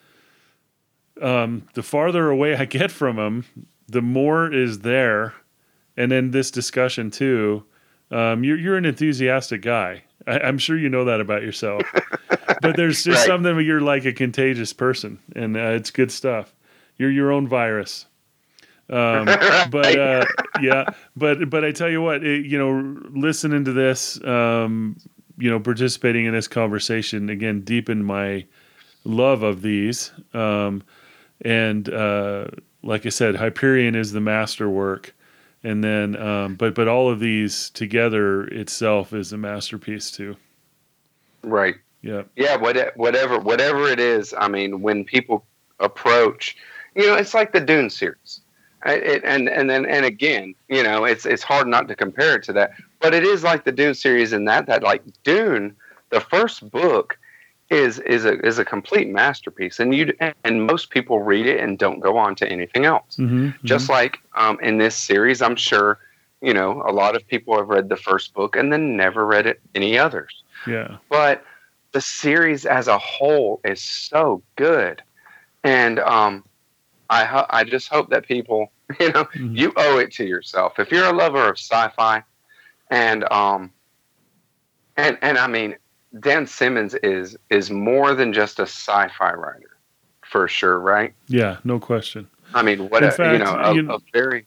um, the farther away I get from them, the more is there. And then this discussion too. Um, you're you're an enthusiastic guy. I, I'm sure you know that about yourself. But there's just right. something where you're like a contagious person, and uh, it's good stuff. You're your own virus. Um, but uh, yeah, but but I tell you what, it, you know, listening to this, um, you know, participating in this conversation again deepened my love of these. Um, and uh, like I said, Hyperion is the masterwork, and then um, but but all of these together itself is a masterpiece too. Right. Yeah. Yeah. What, whatever, whatever it is. I mean, when people approach, you know, it's like the Dune series, it, and and then and again, you know, it's it's hard not to compare it to that, but it is like the Dune series in that that like Dune, the first book is is a is a complete masterpiece, and you and most people read it and don't go on to anything else. Mm-hmm, Just mm-hmm. like um, in this series, I'm sure you know a lot of people have read the first book and then never read it any others. Yeah. But the series as a whole is so good, and um, I ho- I just hope that people you know Mm-hmm. you owe it to yourself if you're a lover of sci-fi, and um and and I mean. Dan Simmons is is more than just a sci-fi writer, for sure, right? Yeah, no question. I mean, what In a fact, you know, a, you know- a very.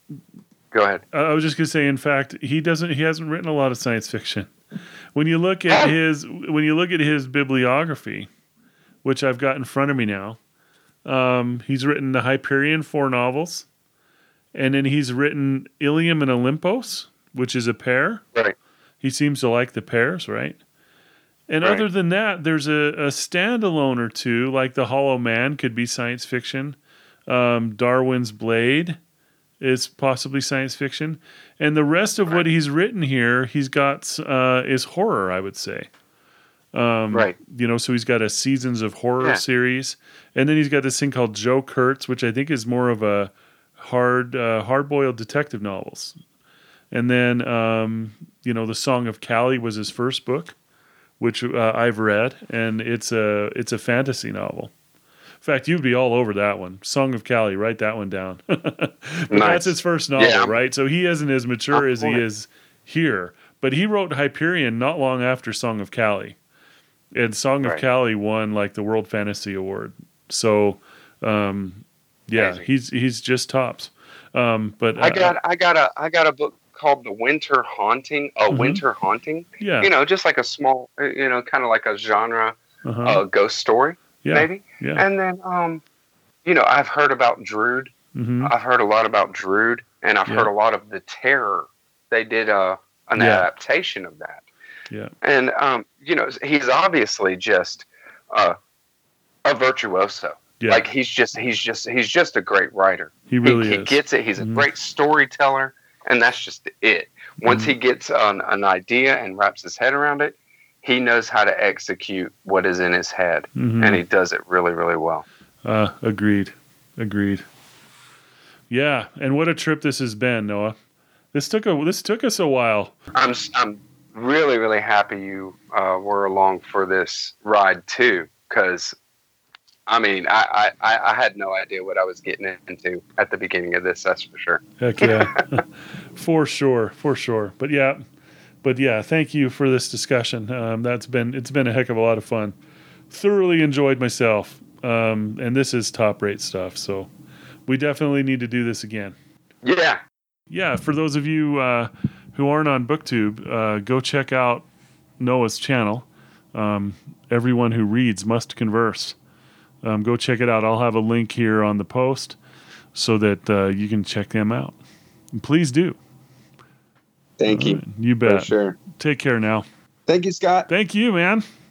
Go ahead. I I was just gonna say, in fact, he doesn't. He hasn't written a lot of science fiction. When you look at Oh. his, when you look at his bibliography, which I've got in front of me now, um, he's written the Hyperion four novels, and then he's written Ilium and Olympos, which is a pair. Right. He seems to like the pairs, right? And Right. other than that, there's a, a standalone or two, like The Hollow Man could be science fiction. Um, Darwin's Blade is possibly science fiction. And the rest of what he's written here, he's got uh, is horror, I would say. Um, Right. You know, so he's got a Seasons of Horror Yeah. series. And then he's got this thing called Joe Kurtz, which I think is more of a hard, uh, hard-boiled detective novels. And then, um, you know, The Song of Callie was his first book, which uh, I've read, and it's a it's a fantasy novel. In fact, you'd be all over that one. Song of Callie, write that one down. But Nice. that's his first novel, Yeah, I'm- right? So he isn't as mature I'm as he for it. is here. But he wrote Hyperion not long after Song of Callie. And Song of Right. Callie won like the World Fantasy Award. So, um, yeah, Amazing. he's he's just tops. Um, but I uh, got I got a I got a book called The Winter Haunting. A Mhm. Winter Haunting. yeah, You know, just like a small, uh, you know, kind of like a genre uh-huh. uh, ghost story, yeah, maybe. yeah. And then, um, you know, I've heard about Drood. hmm I've heard a lot about Drood, and I've Yeah. heard a lot of The Terror. They did uh, an Yeah. adaptation of that. Yeah. And, um, you know, he's obviously just uh, a virtuoso. Yeah. Like he's just, he's just, he's just a great writer. He really he, he is. gets it. He's a Mhm. great storyteller, and that's just it. Once Mhm. he gets an, an idea and wraps his head around it, he knows how to execute what is in his head, Mhm. and he does it really, really well. Uh, agreed. Agreed. Yeah, and what a trip this has been, Noah. This took a this took us a while. I'm I'm really, really happy you uh, were along for this ride too, because I mean, I, I, I had no idea what I was getting into at the beginning of this. That's for sure. Heck yeah. For sure, for sure. But yeah, but yeah, thank you for this discussion. Um, that's been it's been a heck of a lot of fun. Thoroughly enjoyed myself. Um, and this is top rate stuff, so we definitely need to do this again. Yeah. Yeah, for those of you uh, who aren't on BookTube, uh, go check out Noah's channel. Um, Everyone who reads must converse. Um, go check it out. I'll have a link here on the post so that uh, you can check them out. And please do. Thank All you. right, you For bet. sure. Take care now. Thank you, Scott. Thank you, man.